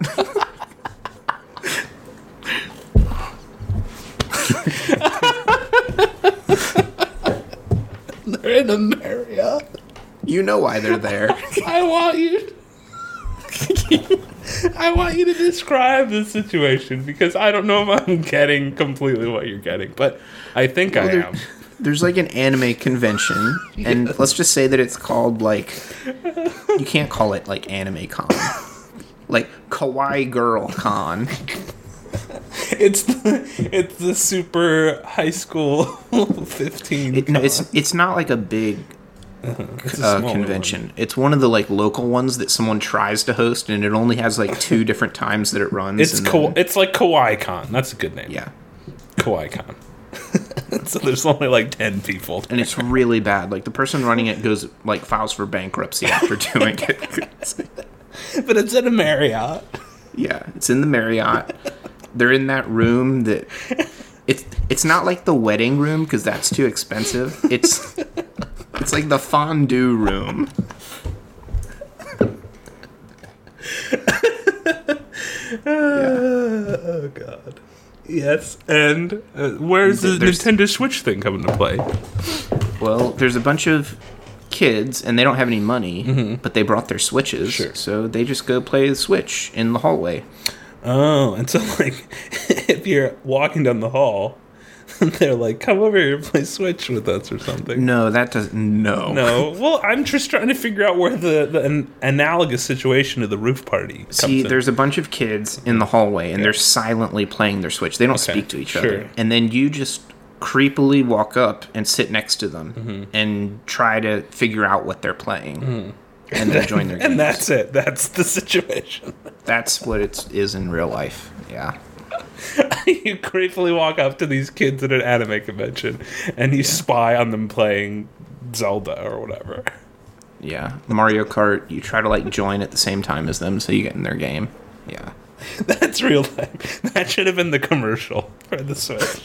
[SPEAKER 1] They're in a Marriott.
[SPEAKER 2] You know why they're there.
[SPEAKER 1] I want you... I want you to describe the situation, because I don't know if I'm getting completely what you're getting, but I think well, I
[SPEAKER 2] there,
[SPEAKER 1] am.
[SPEAKER 2] There's like an anime convention, and yes. Let's just say that it's called like, you can't call it like Anime Con, like Kawaii Girl Con.
[SPEAKER 1] It's the it's the super high school fifteen.
[SPEAKER 2] It, no, it's it's not like a big. Uh-huh. Uh, convention. One. It's one of the like local ones that someone tries to host, and it only has like two different times that it runs.
[SPEAKER 1] It's
[SPEAKER 2] and
[SPEAKER 1] Ka-
[SPEAKER 2] then...
[SPEAKER 1] it's like Kawaii Con. That's a good name.
[SPEAKER 2] Yeah,
[SPEAKER 1] Kawaii Con. So there's only like ten people there.
[SPEAKER 2] And it's really bad. Like the person running it goes like files for bankruptcy after doing it.
[SPEAKER 1] But it's in a Marriott.
[SPEAKER 2] Yeah, it's in the Marriott. They're in that room that it's it's not like the wedding room because that's too expensive. It's It's like the fondue room.
[SPEAKER 1] Yeah. Oh, God. Yes, and uh, where's the there's, Nintendo Switch thing coming to play?
[SPEAKER 2] Well, there's a bunch of kids, and they don't have any money, mm-hmm. but they brought their Switches, sure. So they just go play the Switch in the hallway.
[SPEAKER 1] Oh, and so, like, if you're walking down the hall... They're like, come over here and play Switch with us or something.
[SPEAKER 2] No, that does no.
[SPEAKER 1] No. Well, I'm just trying to figure out where the, the an analogous situation to the roof party comes
[SPEAKER 2] See,
[SPEAKER 1] in.
[SPEAKER 2] There's a bunch of kids in the hallway, and yeah. they're silently playing their Switch. They don't okay. speak to each sure. other. And then you just creepily walk up and sit next to them mm-hmm. and try to figure out what they're playing. Mm-hmm. And then join their games.
[SPEAKER 1] And that's it. That's the situation.
[SPEAKER 2] That's what it is in real life. Yeah.
[SPEAKER 1] You gratefully walk up to these kids at an anime convention and you yeah. spy on them playing Zelda or whatever.
[SPEAKER 2] Yeah, Mario Kart, you try to, like, join at the same time as them so you get in their game. Yeah.
[SPEAKER 1] That's real life. That should have been the commercial for the Switch.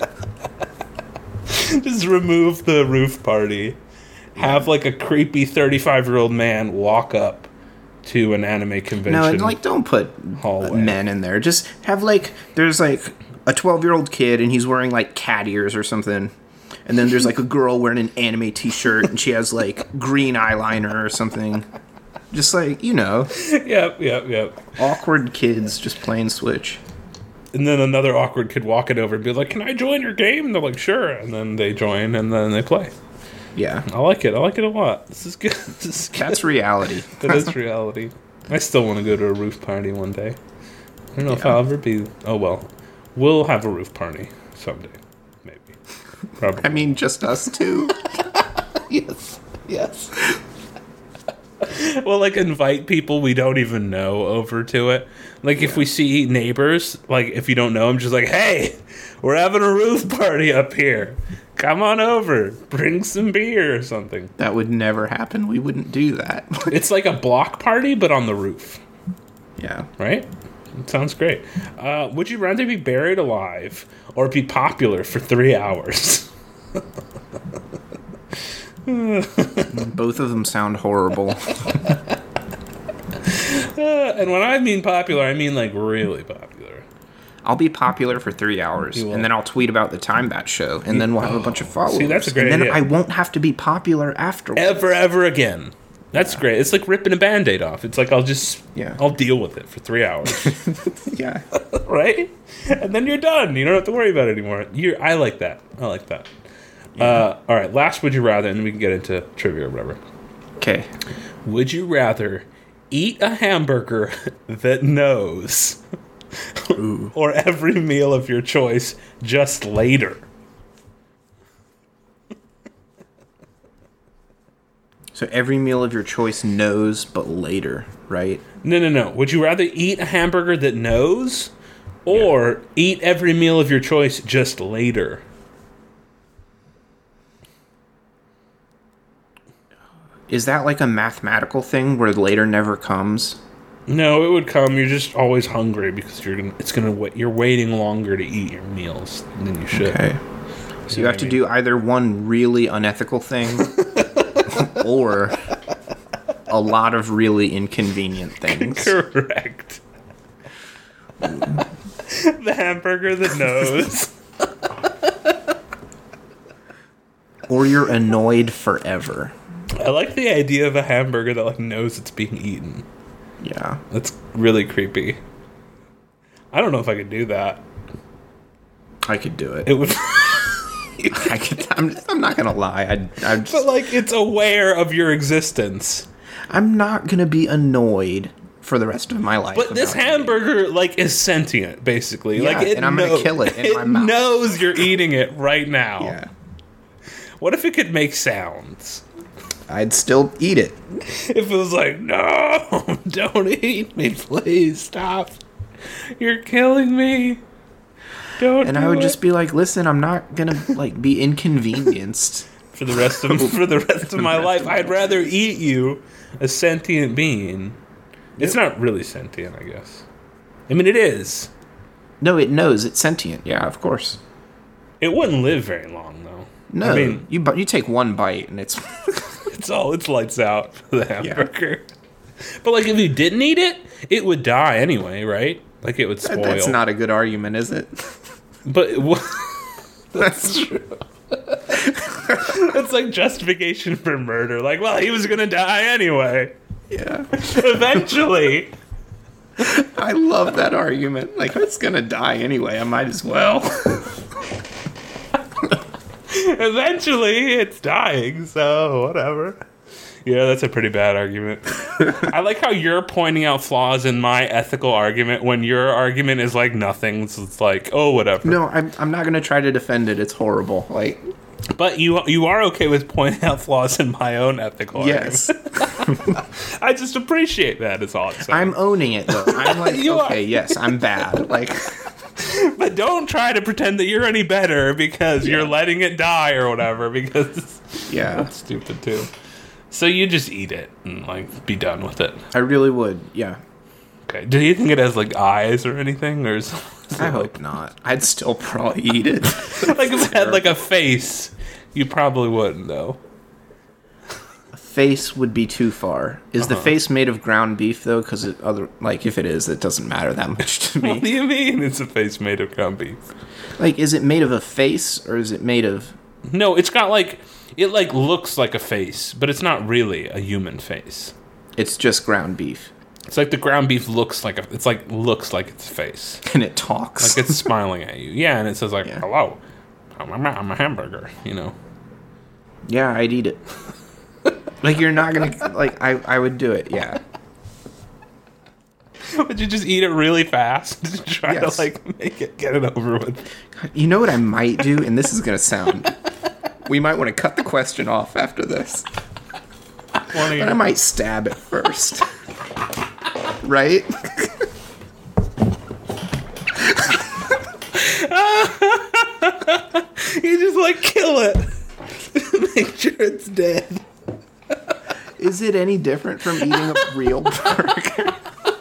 [SPEAKER 1] Just remove the roof party. Have, like, a creepy thirty-five-year-old man walk up to an anime convention.
[SPEAKER 2] No, and, like, don't put
[SPEAKER 1] hallway.
[SPEAKER 2] men in there. Just have, like, there's, like, a twelve-year-old kid, and he's wearing, like, cat ears or something. And then there's, like, a girl wearing an anime t-shirt, and she has, like, green eyeliner or something. Just, like, you know.
[SPEAKER 1] Yep, yep, yep.
[SPEAKER 2] Awkward kids just playing Switch.
[SPEAKER 1] And then another awkward kid walking over and be like, can I join your game? And they're like, sure. And then they join, and then they play.
[SPEAKER 2] Yeah.
[SPEAKER 1] I like it. I like it a lot. This is good. This is good.
[SPEAKER 2] That's reality.
[SPEAKER 1] That is reality. I still want to go to a roof party one day. I don't know
[SPEAKER 2] Yeah.
[SPEAKER 1] if I'll ever be... Oh, well. We'll have a roof party someday. Maybe. Probably.
[SPEAKER 2] I mean, just us two.
[SPEAKER 1] Yes. Yes. We'll, like, invite people we don't even know over to it. Like, if we see neighbors, like, if you don't know them, just like, hey, we're having a roof party up here. Come on over. Bring some beer or something.
[SPEAKER 2] That would never happen. We wouldn't do that.
[SPEAKER 1] It's like a block party, but on the roof.
[SPEAKER 2] Yeah.
[SPEAKER 1] Right? It sounds great. Uh, would you rather be buried alive or be popular for three hours?
[SPEAKER 2] Both of them sound horrible.
[SPEAKER 1] Uh, and when I mean popular, I mean, like, really popular.
[SPEAKER 2] I'll be popular for three hours,
[SPEAKER 1] You will.
[SPEAKER 2] and then I'll tweet about the Time Bat Show, and then we'll have a bunch of followers.
[SPEAKER 1] See, that's a great
[SPEAKER 2] And then
[SPEAKER 1] idea.
[SPEAKER 2] I won't have to be popular afterwards.
[SPEAKER 1] Ever, ever again. That's great. It's like ripping a Band-Aid off. It's like, I'll just,
[SPEAKER 2] Yeah.
[SPEAKER 1] I'll deal with it for three hours.
[SPEAKER 2] Yeah.
[SPEAKER 1] Right? And then you're done. You don't have to worry about it anymore. You're, I like that. I like that. Uh, all right, last would you rather, and then we can get into trivia or whatever.
[SPEAKER 2] Okay.
[SPEAKER 1] Would you rather eat a hamburger that knows or every meal of your choice just later?
[SPEAKER 2] So every meal of your choice knows, but later, right?
[SPEAKER 1] No, no, no. Would you rather eat a hamburger that knows or eat every meal of your choice just later?
[SPEAKER 2] Is that like a mathematical thing where later never comes?
[SPEAKER 1] No, it would come. You're just always hungry because you're gonna. It's gonna. Wait, you're waiting longer to eat your meals than you should.
[SPEAKER 2] Okay. So you have to do either one really unethical thing or a lot of really inconvenient things.
[SPEAKER 1] Correct. The hamburger that knows.
[SPEAKER 2] Or you're annoyed forever.
[SPEAKER 1] I like the idea of a hamburger that like knows it's being eaten.
[SPEAKER 2] Yeah.
[SPEAKER 1] That's really creepy. I don't know if I could do that.
[SPEAKER 2] I could do it.
[SPEAKER 1] It would.
[SPEAKER 2] I could, I'm, just, I'm not gonna lie. I, I just,
[SPEAKER 1] But like, it's aware of your existence.
[SPEAKER 2] I'm not gonna be annoyed for the rest of my life.
[SPEAKER 1] But this
[SPEAKER 2] about
[SPEAKER 1] hamburger, like, is sentient, basically.
[SPEAKER 2] Yeah,
[SPEAKER 1] like, it
[SPEAKER 2] and I'm gonna
[SPEAKER 1] knows,
[SPEAKER 2] kill it in
[SPEAKER 1] it
[SPEAKER 2] my mouth.
[SPEAKER 1] knows you're eating it right now.
[SPEAKER 2] eating. Yeah.
[SPEAKER 1] What if it could make sounds?
[SPEAKER 2] I'd still eat it.
[SPEAKER 1] If it was like, no, don't eat me, please stop. You're killing me. Don't.
[SPEAKER 2] And
[SPEAKER 1] do
[SPEAKER 2] I would
[SPEAKER 1] it.
[SPEAKER 2] just be like, listen, I'm not gonna like be inconvenienced.
[SPEAKER 1] for the rest of for the rest of my
[SPEAKER 2] rest
[SPEAKER 1] life.
[SPEAKER 2] of my
[SPEAKER 1] I'd rather eat you, a sentient being. It's not really sentient, I guess. I mean, it is.
[SPEAKER 2] No, it knows it's sentient. Yeah, of course.
[SPEAKER 1] It wouldn't live very long, though.
[SPEAKER 2] No,
[SPEAKER 1] I mean,
[SPEAKER 2] you bu- you take one bite and it's
[SPEAKER 1] it's all it's lights out for the hamburger. But like, if you didn't eat it, it would die anyway, right? Like, it would spoil.
[SPEAKER 2] that's not a good argument, is it?
[SPEAKER 1] But it w- that's true. It's like justification for murder. Like, well, he was gonna die anyway.
[SPEAKER 2] Yeah.
[SPEAKER 1] Eventually.
[SPEAKER 2] I love that argument. Like, it's gonna die anyway. I might as well.
[SPEAKER 1] Eventually, it's dying, so whatever. Yeah, that's a pretty bad argument. I like how you're pointing out flaws in my ethical argument when your argument is like nothing. So it's like, oh, whatever.
[SPEAKER 2] No, I'm I'm not gonna try to defend it. It's horrible. Like,
[SPEAKER 1] But you you are okay with pointing out flaws in my own ethical
[SPEAKER 2] yes,
[SPEAKER 1] argument. I just appreciate that, is all I'm saying.
[SPEAKER 2] I'm owning it though. I'm like,
[SPEAKER 1] You are.
[SPEAKER 2] okay, yes, I'm bad. Like,
[SPEAKER 1] But don't try to pretend that you're any better because you're letting it die or whatever, because
[SPEAKER 2] yeah,
[SPEAKER 1] that's stupid too. So you just eat it and like be done with it.
[SPEAKER 2] I really would. Yeah.
[SPEAKER 1] Okay. Do you think it has like eyes or anything, or is, is
[SPEAKER 2] I
[SPEAKER 1] it,
[SPEAKER 2] hope
[SPEAKER 1] like,
[SPEAKER 2] not. I'd still probably eat it.
[SPEAKER 1] like if it had like a face, you probably wouldn't though.
[SPEAKER 2] Face would be too far. Is
[SPEAKER 1] Uh-huh.
[SPEAKER 2] the face made of ground beef though? Because it other like if it is, it doesn't matter that much to
[SPEAKER 1] What do
[SPEAKER 2] me.
[SPEAKER 1] you mean it's a face made of ground beef?
[SPEAKER 2] Like, is it made of a face or is it made of?
[SPEAKER 1] No, it's got like it like looks like a face, but it's not really a human face.
[SPEAKER 2] It's just ground beef,
[SPEAKER 1] It's like the ground beef looks like a, it's like looks like its face,
[SPEAKER 2] and it talks.
[SPEAKER 1] like it's smiling at you. Yeah, and it says like
[SPEAKER 2] Yeah.
[SPEAKER 1] hello, I'm a, I'm a hamburger. You know.
[SPEAKER 2] Yeah, I'd eat it. Like you're not gonna like I I would do it. Yeah.
[SPEAKER 1] Would you just eat it really fast to try
[SPEAKER 2] Yes.
[SPEAKER 1] to like make it get it over with?
[SPEAKER 2] You know what I might do, and this is gonna sound. We might want to cut the question off after this.
[SPEAKER 1] One of
[SPEAKER 2] But I
[SPEAKER 1] your-
[SPEAKER 2] might stab it first. Right?
[SPEAKER 1] You just like kill it. Make sure it's dead.
[SPEAKER 2] Is it any different from eating a real burger?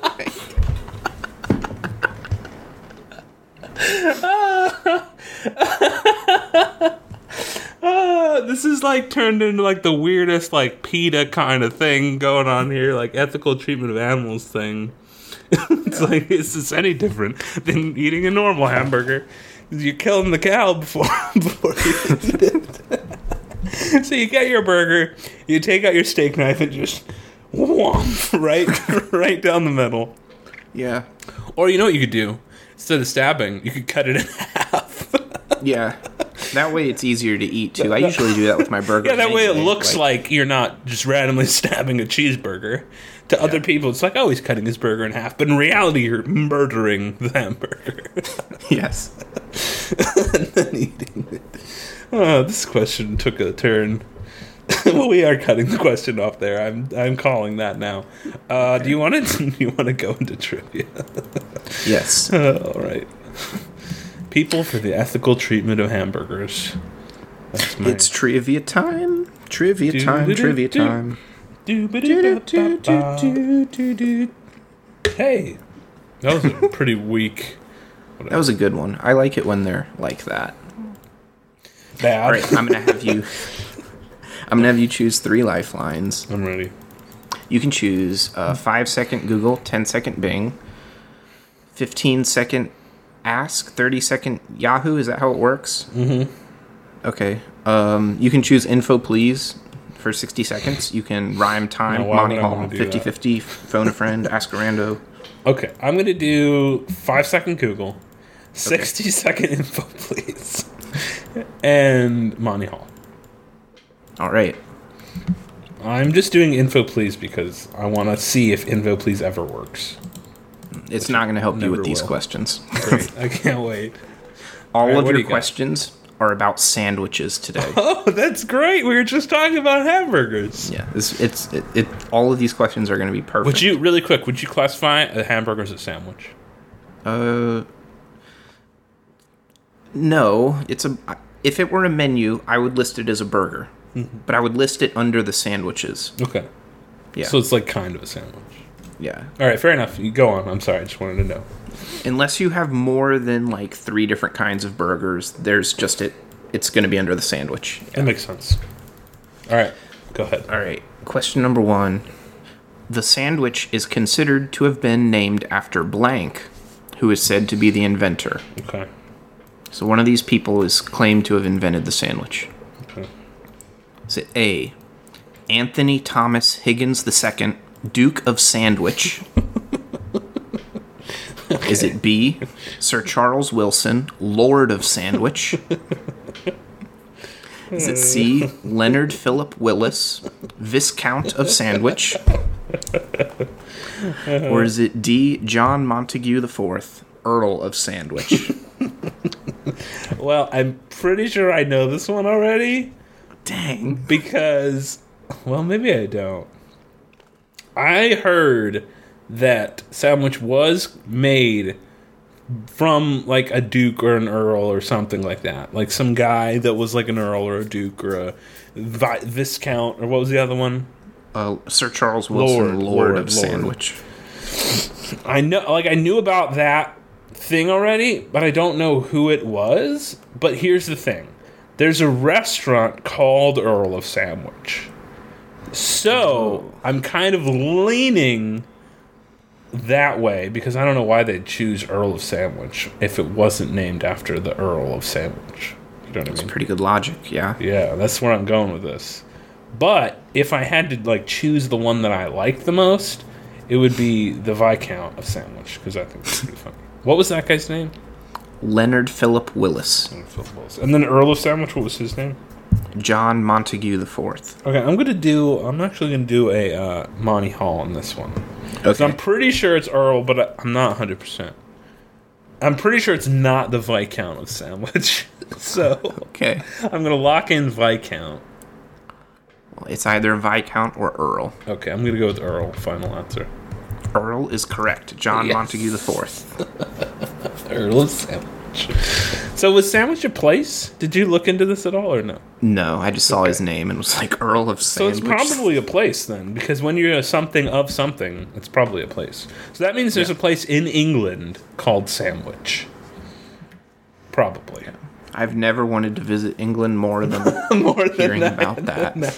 [SPEAKER 1] Uh, this is like turned into like the weirdest like PETA kind of thing going on here, like ethical treatment of animals thing. It's like, is this any different than eating a normal hamburger? You're killing the cow before before you eat it. So you get your burger, you take out your steak knife and just whomp, right right down the middle.
[SPEAKER 2] Yeah.
[SPEAKER 1] Or you know what you could do? Instead of stabbing, you could cut it in half.
[SPEAKER 2] Yeah. That way it's easier to eat too. I usually do that with my burgers.
[SPEAKER 1] Yeah, that way it
[SPEAKER 2] anyway,
[SPEAKER 1] looks like, you're not just randomly stabbing a cheeseburger. To other people, it's like, oh, he's cutting his burger in half. But in reality, you're murdering the hamburger.
[SPEAKER 2] Yes.
[SPEAKER 1] And then eating it. Oh, this question took a turn. Well, we are cutting the question off there. I'm I'm calling that now. Uh, do you want to do you want to go into trivia?
[SPEAKER 2] Yes.
[SPEAKER 1] Uh, all right. People for the ethical treatment of hamburgers. That's my
[SPEAKER 2] It's trivia time. Trivia time.
[SPEAKER 1] Do-do-do-do.
[SPEAKER 2] Trivia time.
[SPEAKER 1] Hey, that was a pretty weak.
[SPEAKER 2] That was a good one. I like it when they're like that.
[SPEAKER 1] Bad.
[SPEAKER 2] All right, I'm gonna have you. I'm gonna have you choose three lifelines.
[SPEAKER 1] I'm ready.
[SPEAKER 2] You can choose uh, five second Google, ten second Bing, fifteen second Ask, thirty second Yahoo. Is that how it works? Mm-hmm. Okay. Um, you can choose Info Please for sixty seconds. You can Rhyme Time,
[SPEAKER 1] No, why
[SPEAKER 2] Monty
[SPEAKER 1] would I
[SPEAKER 2] Hall,
[SPEAKER 1] wanna do
[SPEAKER 2] fifty
[SPEAKER 1] that?
[SPEAKER 2] fifty, Phone a Friend, Ask a Rando.
[SPEAKER 1] Okay, I'm gonna do five second Google, sixty second info, please, and Monty Hall.
[SPEAKER 2] All right.
[SPEAKER 1] I'm just doing info, please, because I want to see if info, please ever works.
[SPEAKER 2] It's not going to help you
[SPEAKER 1] never
[SPEAKER 2] with these
[SPEAKER 1] will.
[SPEAKER 2] questions.
[SPEAKER 1] Great, I can't wait.
[SPEAKER 2] All
[SPEAKER 1] right,
[SPEAKER 2] of
[SPEAKER 1] what do
[SPEAKER 2] your
[SPEAKER 1] you got?
[SPEAKER 2] questions are about sandwiches today.
[SPEAKER 1] Oh, that's great. We were just talking about hamburgers.
[SPEAKER 2] Yeah, it's, it's it, it. All of these questions are going to be perfect.
[SPEAKER 1] Would you really quick? Would you classify a hamburger as a sandwich?
[SPEAKER 2] Uh, no. It's a. If it were a menu, I would list it as a burger, but I would list it under the sandwiches.
[SPEAKER 1] Okay.
[SPEAKER 2] Yeah.
[SPEAKER 1] So it's like kind of a sandwich.
[SPEAKER 2] Yeah.
[SPEAKER 1] All right, fair enough. You go on. I'm sorry. I just wanted to know.
[SPEAKER 2] Unless you have more than like three different kinds of burgers, there's just it. It's going to be under the sandwich.
[SPEAKER 1] That makes sense. All right, go ahead.
[SPEAKER 2] All right. Question number one. The sandwich is considered to have been named after blank, who is said to be the inventor.
[SPEAKER 1] Okay.
[SPEAKER 2] So one of these people is claimed to have invented the sandwich.
[SPEAKER 1] Okay.
[SPEAKER 2] Is it A, Anthony Thomas Higgins the Second, Duke of Sandwich? Okay. Is it B, Sir Charles Wilson, Lord of Sandwich? Is it C, Leonard Philip Willis, Viscount of Sandwich? Or is it D, John Montague the Fourth, Earl of Sandwich?
[SPEAKER 1] Well, I'm pretty sure I know this one already.
[SPEAKER 2] Dang.
[SPEAKER 1] Because, well, maybe I don't. I heard that sandwich was made from like a duke or an earl or something like that. Like some guy that was like an earl or a duke or a vi- viscount or what was the other one?
[SPEAKER 2] uh, Sir Charles Wilson,
[SPEAKER 1] Lord,
[SPEAKER 2] Lord,
[SPEAKER 1] Lord,
[SPEAKER 2] of
[SPEAKER 1] Lord.
[SPEAKER 2] Sandwich.
[SPEAKER 1] I know, like, I knew about that thing already, but I don't know who it was. But here's the thing. There's a restaurant called Earl of Sandwich. So, I'm kind of leaning that way, because I don't know why they'd choose Earl of Sandwich if it wasn't named after the Earl of Sandwich. You know what I mean?
[SPEAKER 2] Pretty good logic, yeah.
[SPEAKER 1] Yeah, that's where I'm going with this. But if I had to, like, choose the one that I like the most, it would be the Viscount of Sandwich, because I think that's pretty funny. What was that guy's name?
[SPEAKER 2] Leonard Philip Willis.
[SPEAKER 1] And then Earl of Sandwich, what was his name?
[SPEAKER 2] John Montague the Fourth.
[SPEAKER 1] Okay, I'm gonna do. I'm actually gonna do a uh, Monty Hall on this one.
[SPEAKER 2] Okay.
[SPEAKER 1] So I'm pretty sure it's Earl, but I, I'm not one hundred percent. I'm pretty sure it's not the Viscount of Sandwich. So
[SPEAKER 2] Okay.
[SPEAKER 1] I'm gonna lock in Viscount.
[SPEAKER 2] Well, it's either Viscount or Earl.
[SPEAKER 1] Okay, I'm gonna go with Earl. Final answer.
[SPEAKER 2] Earl is correct. John
[SPEAKER 1] Yes.
[SPEAKER 2] Montague the Fourth.
[SPEAKER 1] Earl of Sandwich. So was Sandwich a place? Did you look into this at all or no?
[SPEAKER 2] No, I just saw his name and was like, Earl of
[SPEAKER 1] So
[SPEAKER 2] Sandwich.
[SPEAKER 1] it's probably a place then, because when you're a something of something, it's probably a place. So that means there's
[SPEAKER 2] Yeah.
[SPEAKER 1] a place in England called Sandwich. Probably.
[SPEAKER 2] I've never wanted to visit England more than
[SPEAKER 1] More than
[SPEAKER 2] hearing
[SPEAKER 1] that,
[SPEAKER 2] about that.
[SPEAKER 1] now.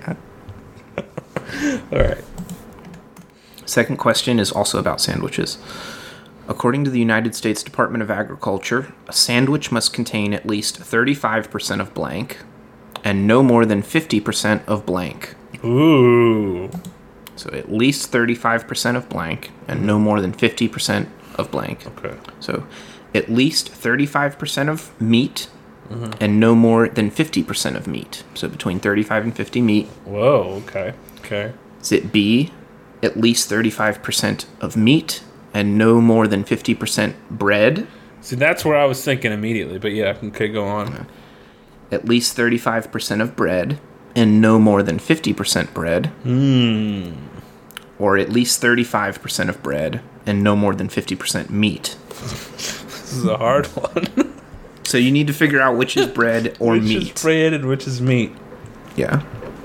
[SPEAKER 2] Yeah.
[SPEAKER 1] All right.
[SPEAKER 2] Second question is also about sandwiches. According to the United States Department of Agriculture, a sandwich must contain at least thirty-five percent of blank and no more than fifty percent of blank.
[SPEAKER 1] Ooh.
[SPEAKER 2] So at least thirty-five percent of blank and no more than fifty percent of blank.
[SPEAKER 1] Okay.
[SPEAKER 2] So at least thirty-five percent of meat and no more than fifty percent of meat. So between thirty-five and fifty meat.
[SPEAKER 1] Whoa. Okay. Okay.
[SPEAKER 2] Is it B, at least thirty-five percent of meat and no more than fifty percent bread?
[SPEAKER 1] See, that's where I was thinking immediately, but yeah, okay, go on.
[SPEAKER 2] At least thirty-five percent of bread and no more than fifty percent bread.
[SPEAKER 1] Hmm.
[SPEAKER 2] Or at least thirty-five percent of bread and no more than fifty percent meat.
[SPEAKER 1] This is a hard one.
[SPEAKER 2] So you need to figure out which is bread or
[SPEAKER 1] which
[SPEAKER 2] meat.
[SPEAKER 1] is bread and which is meat.
[SPEAKER 2] Yeah.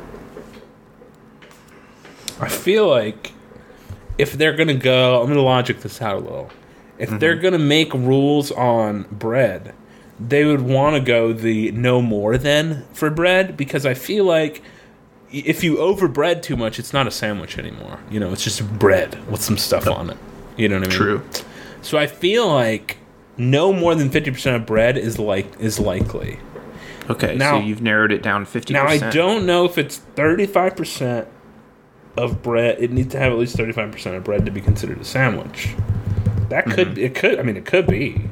[SPEAKER 1] I feel like if they're gonna go, I'm gonna logic this out a little. If they're gonna make rules on bread, they would want to go the no more than for bread, because I feel like if you overbread too much, it's not a sandwich anymore. You know, it's just bread with some stuff on it. You know what I mean?
[SPEAKER 2] True.
[SPEAKER 1] So I feel like no more than fifty percent of bread is like is likely.
[SPEAKER 2] Okay,
[SPEAKER 1] Now-
[SPEAKER 2] so you've narrowed it down fifty
[SPEAKER 1] Now
[SPEAKER 2] percent.
[SPEAKER 1] I don't know if it's thirty-five percent of bread. It needs to have at least thirty-five percent of bread to be considered a sandwich. That could it could I mean it could be.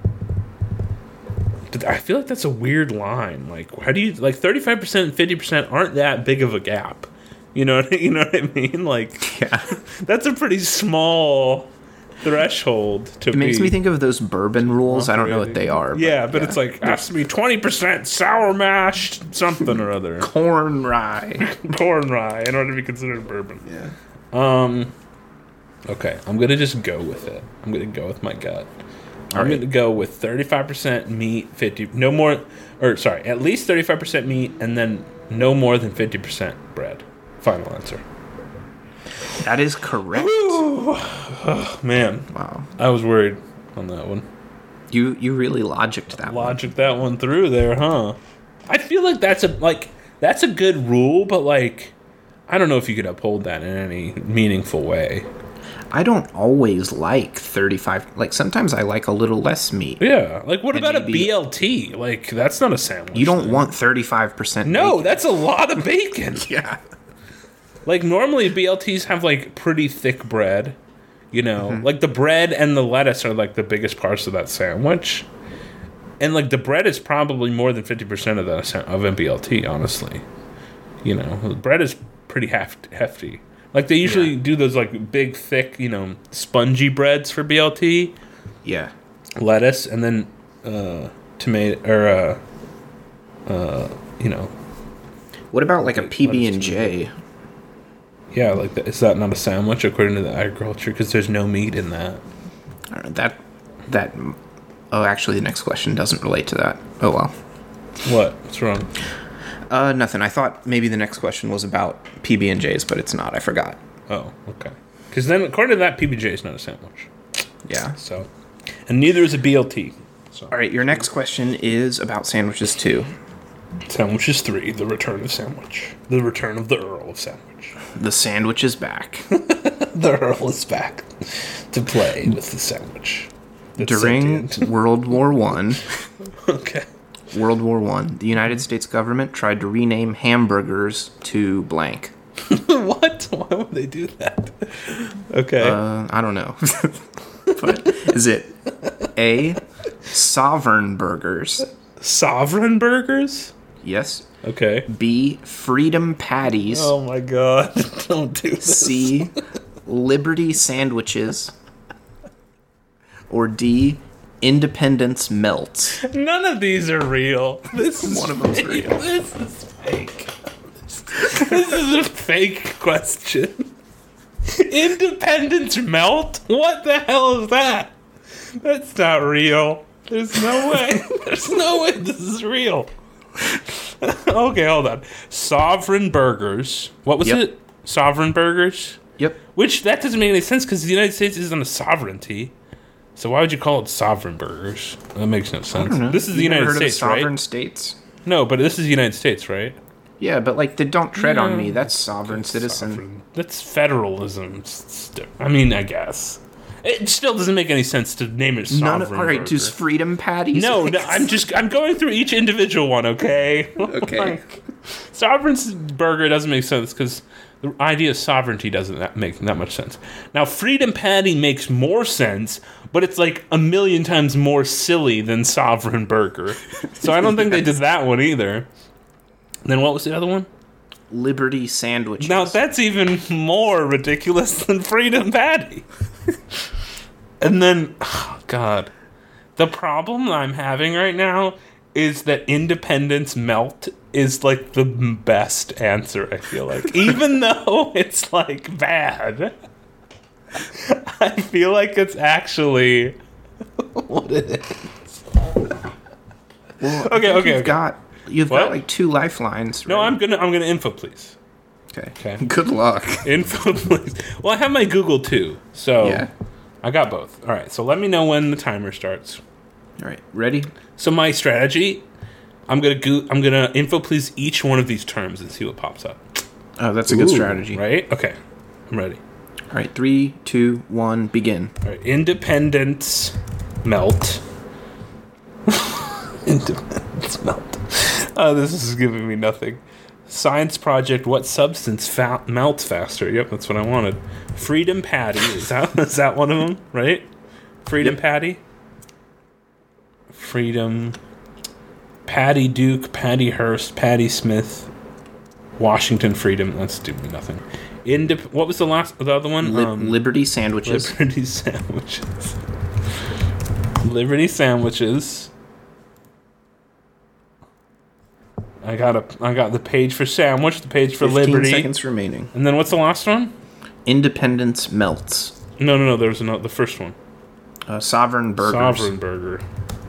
[SPEAKER 1] But I feel like that's a weird line. Like how do you like thirty-five percent and fifty percent aren't that big of a gap. You know what, you know what I mean? Like
[SPEAKER 2] Yeah.
[SPEAKER 1] that's a pretty small threshold to
[SPEAKER 2] It makes
[SPEAKER 1] be
[SPEAKER 2] me think of those bourbon rules. I don't know what they are.
[SPEAKER 1] Yeah, but it's like has to be twenty percent sour mash something or other.
[SPEAKER 2] corn rye.
[SPEAKER 1] Corn rye in order to be considered bourbon.
[SPEAKER 2] Yeah.
[SPEAKER 1] Um. Okay, I'm gonna just go with it. I'm gonna go with my gut.
[SPEAKER 2] All
[SPEAKER 1] I'm
[SPEAKER 2] right.
[SPEAKER 1] gonna go with thirty-five percent meat, fifty no more, or sorry, at least thirty-five percent meat, and then no more than fifty percent bread. Final answer.
[SPEAKER 2] That is correct.
[SPEAKER 1] Oh, man,
[SPEAKER 2] Wow.
[SPEAKER 1] I was worried on that one.
[SPEAKER 2] You you really logicked that one.
[SPEAKER 1] Logic that one through there, huh? I feel like that's a like that's a good rule, but like I don't know if you could uphold that in any meaningful way.
[SPEAKER 2] I don't always like thirty-five. Like sometimes I like a little less meat.
[SPEAKER 1] Yeah, like what
[SPEAKER 2] And
[SPEAKER 1] about a
[SPEAKER 2] maybe-
[SPEAKER 1] B L T? Like that's not a sandwich.
[SPEAKER 2] You don't
[SPEAKER 1] then.
[SPEAKER 2] want thirty-five percent.
[SPEAKER 1] No,
[SPEAKER 2] bacon.
[SPEAKER 1] that's a lot of bacon.
[SPEAKER 2] Yeah.
[SPEAKER 1] Like normally B L Ts have like pretty thick bread, you know.
[SPEAKER 2] Mm-hmm.
[SPEAKER 1] Like the bread and the lettuce are like the biggest parts of that sandwich. And like the bread is probably more than fifty percent of the sa- of a B L T, honestly. You know, the bread is pretty heft- hefty. Like they usually
[SPEAKER 2] Yeah.
[SPEAKER 1] do those like big thick, you know, spongy breads for B L T,
[SPEAKER 2] Yeah.
[SPEAKER 1] lettuce and then uh tomato or uh uh you know,
[SPEAKER 2] What about like a P B and J?
[SPEAKER 1] yeah, like that. Is that not a sandwich according to the agriculture? Because there's no meat in that.
[SPEAKER 2] I don't know, that that. Oh, actually, the next question doesn't relate to that. Oh well.
[SPEAKER 1] What? What's wrong?
[SPEAKER 2] Uh, nothing. I thought maybe the next question was about P B and J's, but it's not. I forgot.
[SPEAKER 1] Oh, okay. Because then, according to that, P B and J is not a sandwich.
[SPEAKER 2] Yeah.
[SPEAKER 1] So, and neither is a B L T. So.
[SPEAKER 2] All right, your next question is about sandwiches, too.
[SPEAKER 1] Sandwiches three, the return of sandwich. The return of the Earl of Sandwich.
[SPEAKER 2] The sandwich is back.
[SPEAKER 1] The Earl is back to play with the sandwich.
[SPEAKER 2] During World War One,
[SPEAKER 1] okay.
[SPEAKER 2] World War One, the United States government tried to rename hamburgers to blank.
[SPEAKER 1] What? Why would they do that? Okay.
[SPEAKER 2] Uh, I don't know. But is it A, Sovereign Burgers?
[SPEAKER 1] Sovereign Burgers?
[SPEAKER 2] Yes.
[SPEAKER 1] Okay.
[SPEAKER 2] B, Freedom Patties.
[SPEAKER 1] Oh my god. Don't do this.
[SPEAKER 2] C, Liberty Sandwiches. Or D, Independence Melts.
[SPEAKER 1] None of these are real. This is
[SPEAKER 2] One of them's
[SPEAKER 1] fake.
[SPEAKER 2] real.
[SPEAKER 1] This is fake. This is a fake question. Independence melt? What the hell is that? That's not real. There's no way. There's no way this is real. Okay, hold on. Sovereign Burgers. What was
[SPEAKER 2] Yep.
[SPEAKER 1] it? Sovereign Burgers?
[SPEAKER 2] Yep.
[SPEAKER 1] Which, that doesn't make any sense because the United States isn't a sovereignty. So why would you call it Sovereign Burgers? That makes no sense. This is the
[SPEAKER 2] You never
[SPEAKER 1] United
[SPEAKER 2] heard
[SPEAKER 1] States,
[SPEAKER 2] of sovereign
[SPEAKER 1] right?
[SPEAKER 2] states?
[SPEAKER 1] No, but this is the United States, right?
[SPEAKER 2] Yeah, but like, the don't tread
[SPEAKER 1] Yeah.
[SPEAKER 2] on me. That's sovereign citizen.
[SPEAKER 1] Sovereign. That's federalism. It's st- I mean, I guess. It still doesn't make any sense to name it
[SPEAKER 2] None
[SPEAKER 1] Sovereign
[SPEAKER 2] of, all right,
[SPEAKER 1] Burger.
[SPEAKER 2] just Freedom Patties.
[SPEAKER 1] No, no, I'm just, I'm going through each individual one, okay?
[SPEAKER 2] Okay.
[SPEAKER 1] Like, Sovereign Burger doesn't make sense because the idea of sovereignty doesn't that make that much sense. Now, Freedom Patty makes more sense, but it's like a million times more silly than Sovereign Burger. So I don't think they did that one either. Then what was the other one?
[SPEAKER 2] Liberty Sandwiches.
[SPEAKER 1] Now that's even more ridiculous than Freedom Patty. And then, oh God, the problem I'm having right now is that Independence Melt is like the best answer, I feel like. Even though it's like bad, I feel like it's actually what it is.
[SPEAKER 2] Well,
[SPEAKER 1] Okay, okay,
[SPEAKER 2] You've
[SPEAKER 1] okay.
[SPEAKER 2] got you've
[SPEAKER 1] What?
[SPEAKER 2] got like two lifelines.
[SPEAKER 1] No,
[SPEAKER 2] right?
[SPEAKER 1] I'm gonna I'm gonna info please.
[SPEAKER 2] Okay.
[SPEAKER 1] Okay.
[SPEAKER 2] Good luck.
[SPEAKER 1] Info please. Well, I have my Google too, so
[SPEAKER 2] Yeah.
[SPEAKER 1] I got both. All right, so let me know when the timer starts.
[SPEAKER 2] All right. Ready?
[SPEAKER 1] So my strategy, I'm gonna go, I'm gonna info please each one of these terms and see what pops up.
[SPEAKER 2] Oh, that's a good
[SPEAKER 1] Ooh,
[SPEAKER 2] strategy.
[SPEAKER 1] right? Okay, I'm ready.
[SPEAKER 2] All right. Three, two, one. Begin.
[SPEAKER 1] All right, Independence Melt. Independence Melt. Oh, this is giving me nothing. Science project: what substance fa- melts faster? Yep, that's what I wanted. Freedom Patty. Is that is that one of them? Right? Freedom
[SPEAKER 2] Yep.
[SPEAKER 1] Patty. Freedom. Patty Duke, Patty Hearst, Patty Smith, Washington Freedom. That's doing me nothing. Indep- what was the last? The other one?
[SPEAKER 2] Li- Liberty Sandwiches.
[SPEAKER 1] Liberty sandwiches. Liberty sandwiches. I got a. I got the page for sandwich, the page for
[SPEAKER 2] Fifteen
[SPEAKER 1] Liberty,
[SPEAKER 2] seconds remaining.
[SPEAKER 1] and then what's the last one?
[SPEAKER 2] Independence Melts.
[SPEAKER 1] No, no, no. There was another. The first one.
[SPEAKER 2] Uh, Sovereign Burgers.
[SPEAKER 1] Sovereign Burger.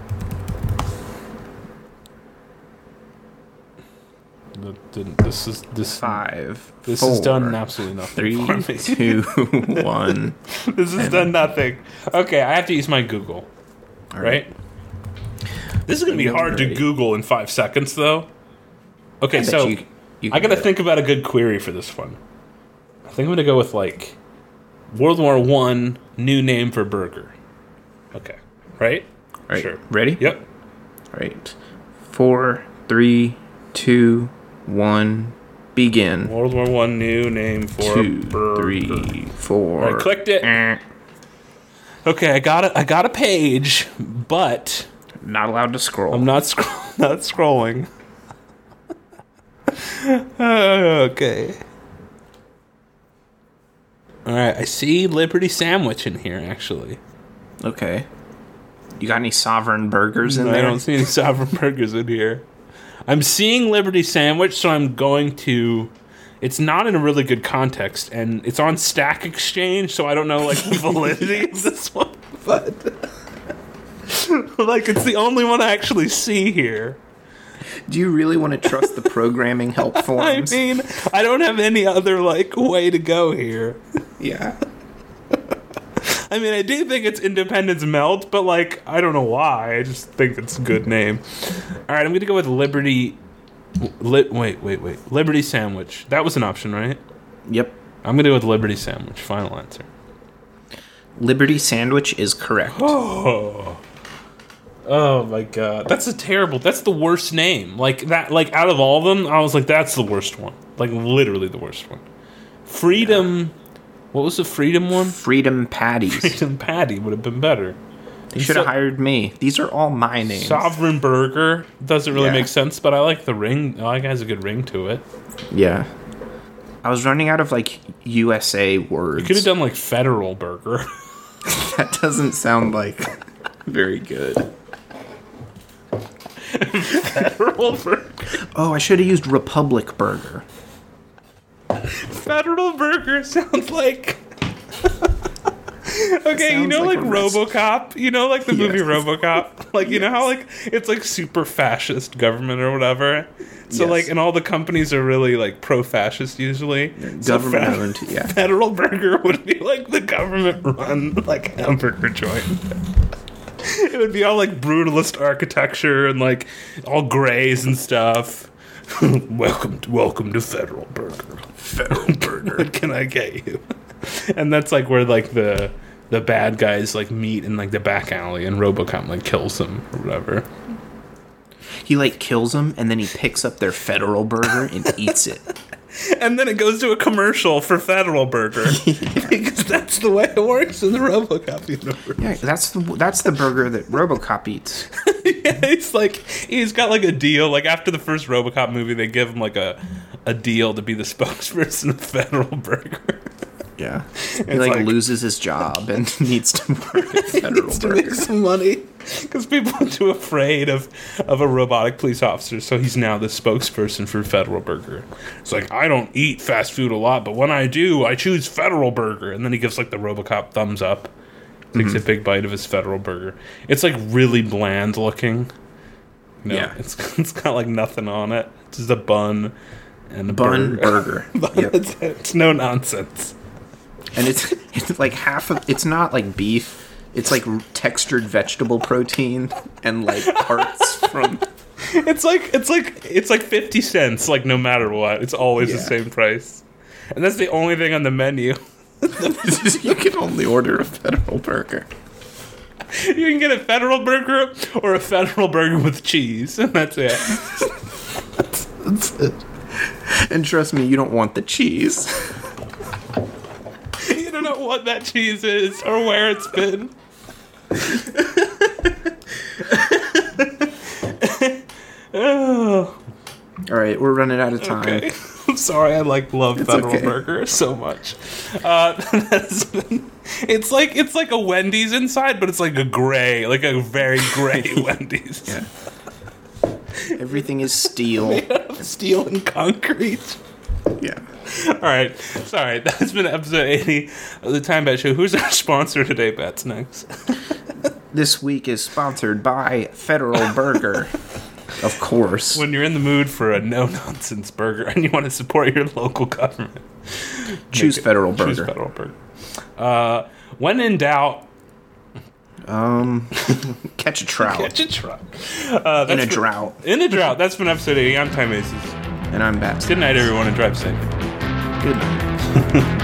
[SPEAKER 1] The- the- This is this.
[SPEAKER 2] Five.
[SPEAKER 1] This
[SPEAKER 2] four,
[SPEAKER 1] has done absolutely nothing
[SPEAKER 2] Three,
[SPEAKER 1] for me.
[SPEAKER 2] two, one.
[SPEAKER 1] This has done nothing. Okay, I have to use my Google.
[SPEAKER 2] All
[SPEAKER 1] Right? This is going to be
[SPEAKER 2] Google's
[SPEAKER 1] hard to
[SPEAKER 2] ready.
[SPEAKER 1] Google in five seconds, though. Okay,
[SPEAKER 2] I bet
[SPEAKER 1] so
[SPEAKER 2] you- you
[SPEAKER 1] I
[SPEAKER 2] can
[SPEAKER 1] got to
[SPEAKER 2] do it.
[SPEAKER 1] think about a good query for this one. I think I'm going to go with, like, World War One, new name for burger. Okay. Right?
[SPEAKER 2] All right.
[SPEAKER 1] Sure.
[SPEAKER 2] Ready?
[SPEAKER 1] Yep.
[SPEAKER 2] All right. Four, three, two, one. Begin.
[SPEAKER 1] World War One, new name for
[SPEAKER 2] Two,
[SPEAKER 1] burger.
[SPEAKER 2] three, four.
[SPEAKER 1] I clicked it.
[SPEAKER 2] Eh.
[SPEAKER 1] Okay, I got it. I got a page, but
[SPEAKER 2] Not allowed to scroll.
[SPEAKER 1] I'm not scroll- not scrolling. Okay. All right, I see Liberty Sandwich in here, actually.
[SPEAKER 2] Okay. You got any Sovereign Burgers in
[SPEAKER 1] No,
[SPEAKER 2] there?
[SPEAKER 1] I don't see any Sovereign Burgers in here. I'm seeing Liberty Sandwich, so I'm going to... It's not in a really good context, and it's on Stack Exchange, so I don't know, like, the validity of this one, but... like, it's the only one I actually see here.
[SPEAKER 2] Do you really want to trust the programming help
[SPEAKER 1] I
[SPEAKER 2] forums?
[SPEAKER 1] mean, I don't have any other, like, way to go here.
[SPEAKER 2] Yeah.
[SPEAKER 1] I mean, I do think it's Independence Melt, but, like, I don't know why. I just think it's a good name. All right, I'm going to go with Liberty... Li- wait, wait, wait. Liberty Sandwich. That was an option, right?
[SPEAKER 2] Yep.
[SPEAKER 1] I'm going to go with Liberty Sandwich. Final answer.
[SPEAKER 2] Liberty Sandwich is correct.
[SPEAKER 1] Oh. Oh, my God. That's a terrible... That's the worst name. Like, that. Like out of all of them, I was like, that's the worst one. Like, literally the worst one. Freedom... Yeah. What was the Freedom one?
[SPEAKER 2] Freedom Patties.
[SPEAKER 1] Freedom Patty would have been better.
[SPEAKER 2] They should have so, hired me. These are all my names.
[SPEAKER 1] Sovereign Burger doesn't really
[SPEAKER 2] yeah.
[SPEAKER 1] make sense, but I like the ring. I like it has a good ring to it.
[SPEAKER 2] Yeah. I was running out of, like, U S A words.
[SPEAKER 1] You could have done, like, Federal Burger.
[SPEAKER 2] That doesn't sound, like, very good.
[SPEAKER 1] Federal Burger.
[SPEAKER 2] Oh, I should have used Republic Burger.
[SPEAKER 1] Federal Burger sounds like... Okay, you know, like, like RoboCop? You know, like, the yes. movie RoboCop? Like, you yes. know how, like, it's, like, super fascist government or whatever? So, yes. like, and all the companies are really, like, pro-fascist usually. So
[SPEAKER 2] government owned, yeah.
[SPEAKER 1] Federal Burger would be, like, the government-run, like, hamburger joint. It would be all, like, brutalist architecture and, like, all grays and stuff. welcome, to, welcome to Federal Burger.
[SPEAKER 2] Federal Burger.
[SPEAKER 1] What can I get you? And that's like where like the the bad guys like meet in like the back alley, and RoboCop like kills them or whatever.
[SPEAKER 2] He like kills them, and then he picks up their Federal Burger and eats it.
[SPEAKER 1] And then it goes to a commercial for Federal Burger. Yeah. Because that's the way it works in the RoboCop universe.
[SPEAKER 2] Yeah, that's the that's the burger that RoboCop eats.
[SPEAKER 1] Yeah, he's like he's got like a deal. Like after the first RoboCop movie, they give him like a a deal to be the spokesperson of Federal Burger.
[SPEAKER 2] Yeah, he like, like loses his job and needs to work at Federal needs Burger.
[SPEAKER 1] To make some money because people are too afraid of of a robotic police officer. So he's now the spokesperson for Federal Burger. It's like, I don't eat fast food a lot, but when I do, I choose Federal Burger. And then he gives like the RoboCop thumbs up, takes mm-hmm. a big bite of his Federal Burger. It's like really bland looking. You know, yeah, it's it's got like nothing on it. It's just a bun and a
[SPEAKER 2] bun burger.
[SPEAKER 1] burger. Yep. it's, it's no nonsense.
[SPEAKER 2] And it's it's like half of it's not like beef. It's like textured vegetable protein and like parts from.
[SPEAKER 1] It's like it's like it's like fifty cents. Like no matter what, it's always yeah. the same price, and that's the only thing on the menu.
[SPEAKER 2] You can only order a Federal Burger.
[SPEAKER 1] You can get a Federal Burger or a Federal Burger with cheese, and that's it.
[SPEAKER 2] that's, that's it. And trust me, you don't want the cheese.
[SPEAKER 1] You don't know what that cheese is or where it's been. Oh.
[SPEAKER 2] All right, we're running out of time.
[SPEAKER 1] Okay. I'm sorry, I like love
[SPEAKER 2] it's
[SPEAKER 1] Federal
[SPEAKER 2] okay.
[SPEAKER 1] Burger so much. Uh, that's been, it's like it's like a Wendy's inside, but it's like a gray, like a very gray Wendy's.
[SPEAKER 2] Yeah. Everything is steel.
[SPEAKER 1] Made out of steel and concrete.
[SPEAKER 2] Yeah.
[SPEAKER 1] All right. Sorry. That's been episode eighty of the Time Bet Show. Who's our sponsor today, Bats Next?
[SPEAKER 2] This week is sponsored by Federal Burger. Of course.
[SPEAKER 1] When you're in the mood for a no-nonsense burger and you want to support your local government,
[SPEAKER 2] choose Federal Burger.
[SPEAKER 1] Choose Federal Burger. Uh, when in doubt,
[SPEAKER 2] um, catch a trout.
[SPEAKER 1] Catch a trout. Uh,
[SPEAKER 2] in a
[SPEAKER 1] been,
[SPEAKER 2] drought.
[SPEAKER 1] In a drought. That's been episode eighty. I'm Time Aces.
[SPEAKER 2] And I'm Bats.
[SPEAKER 1] Good night, everyone, and drive safe.
[SPEAKER 2] Good night.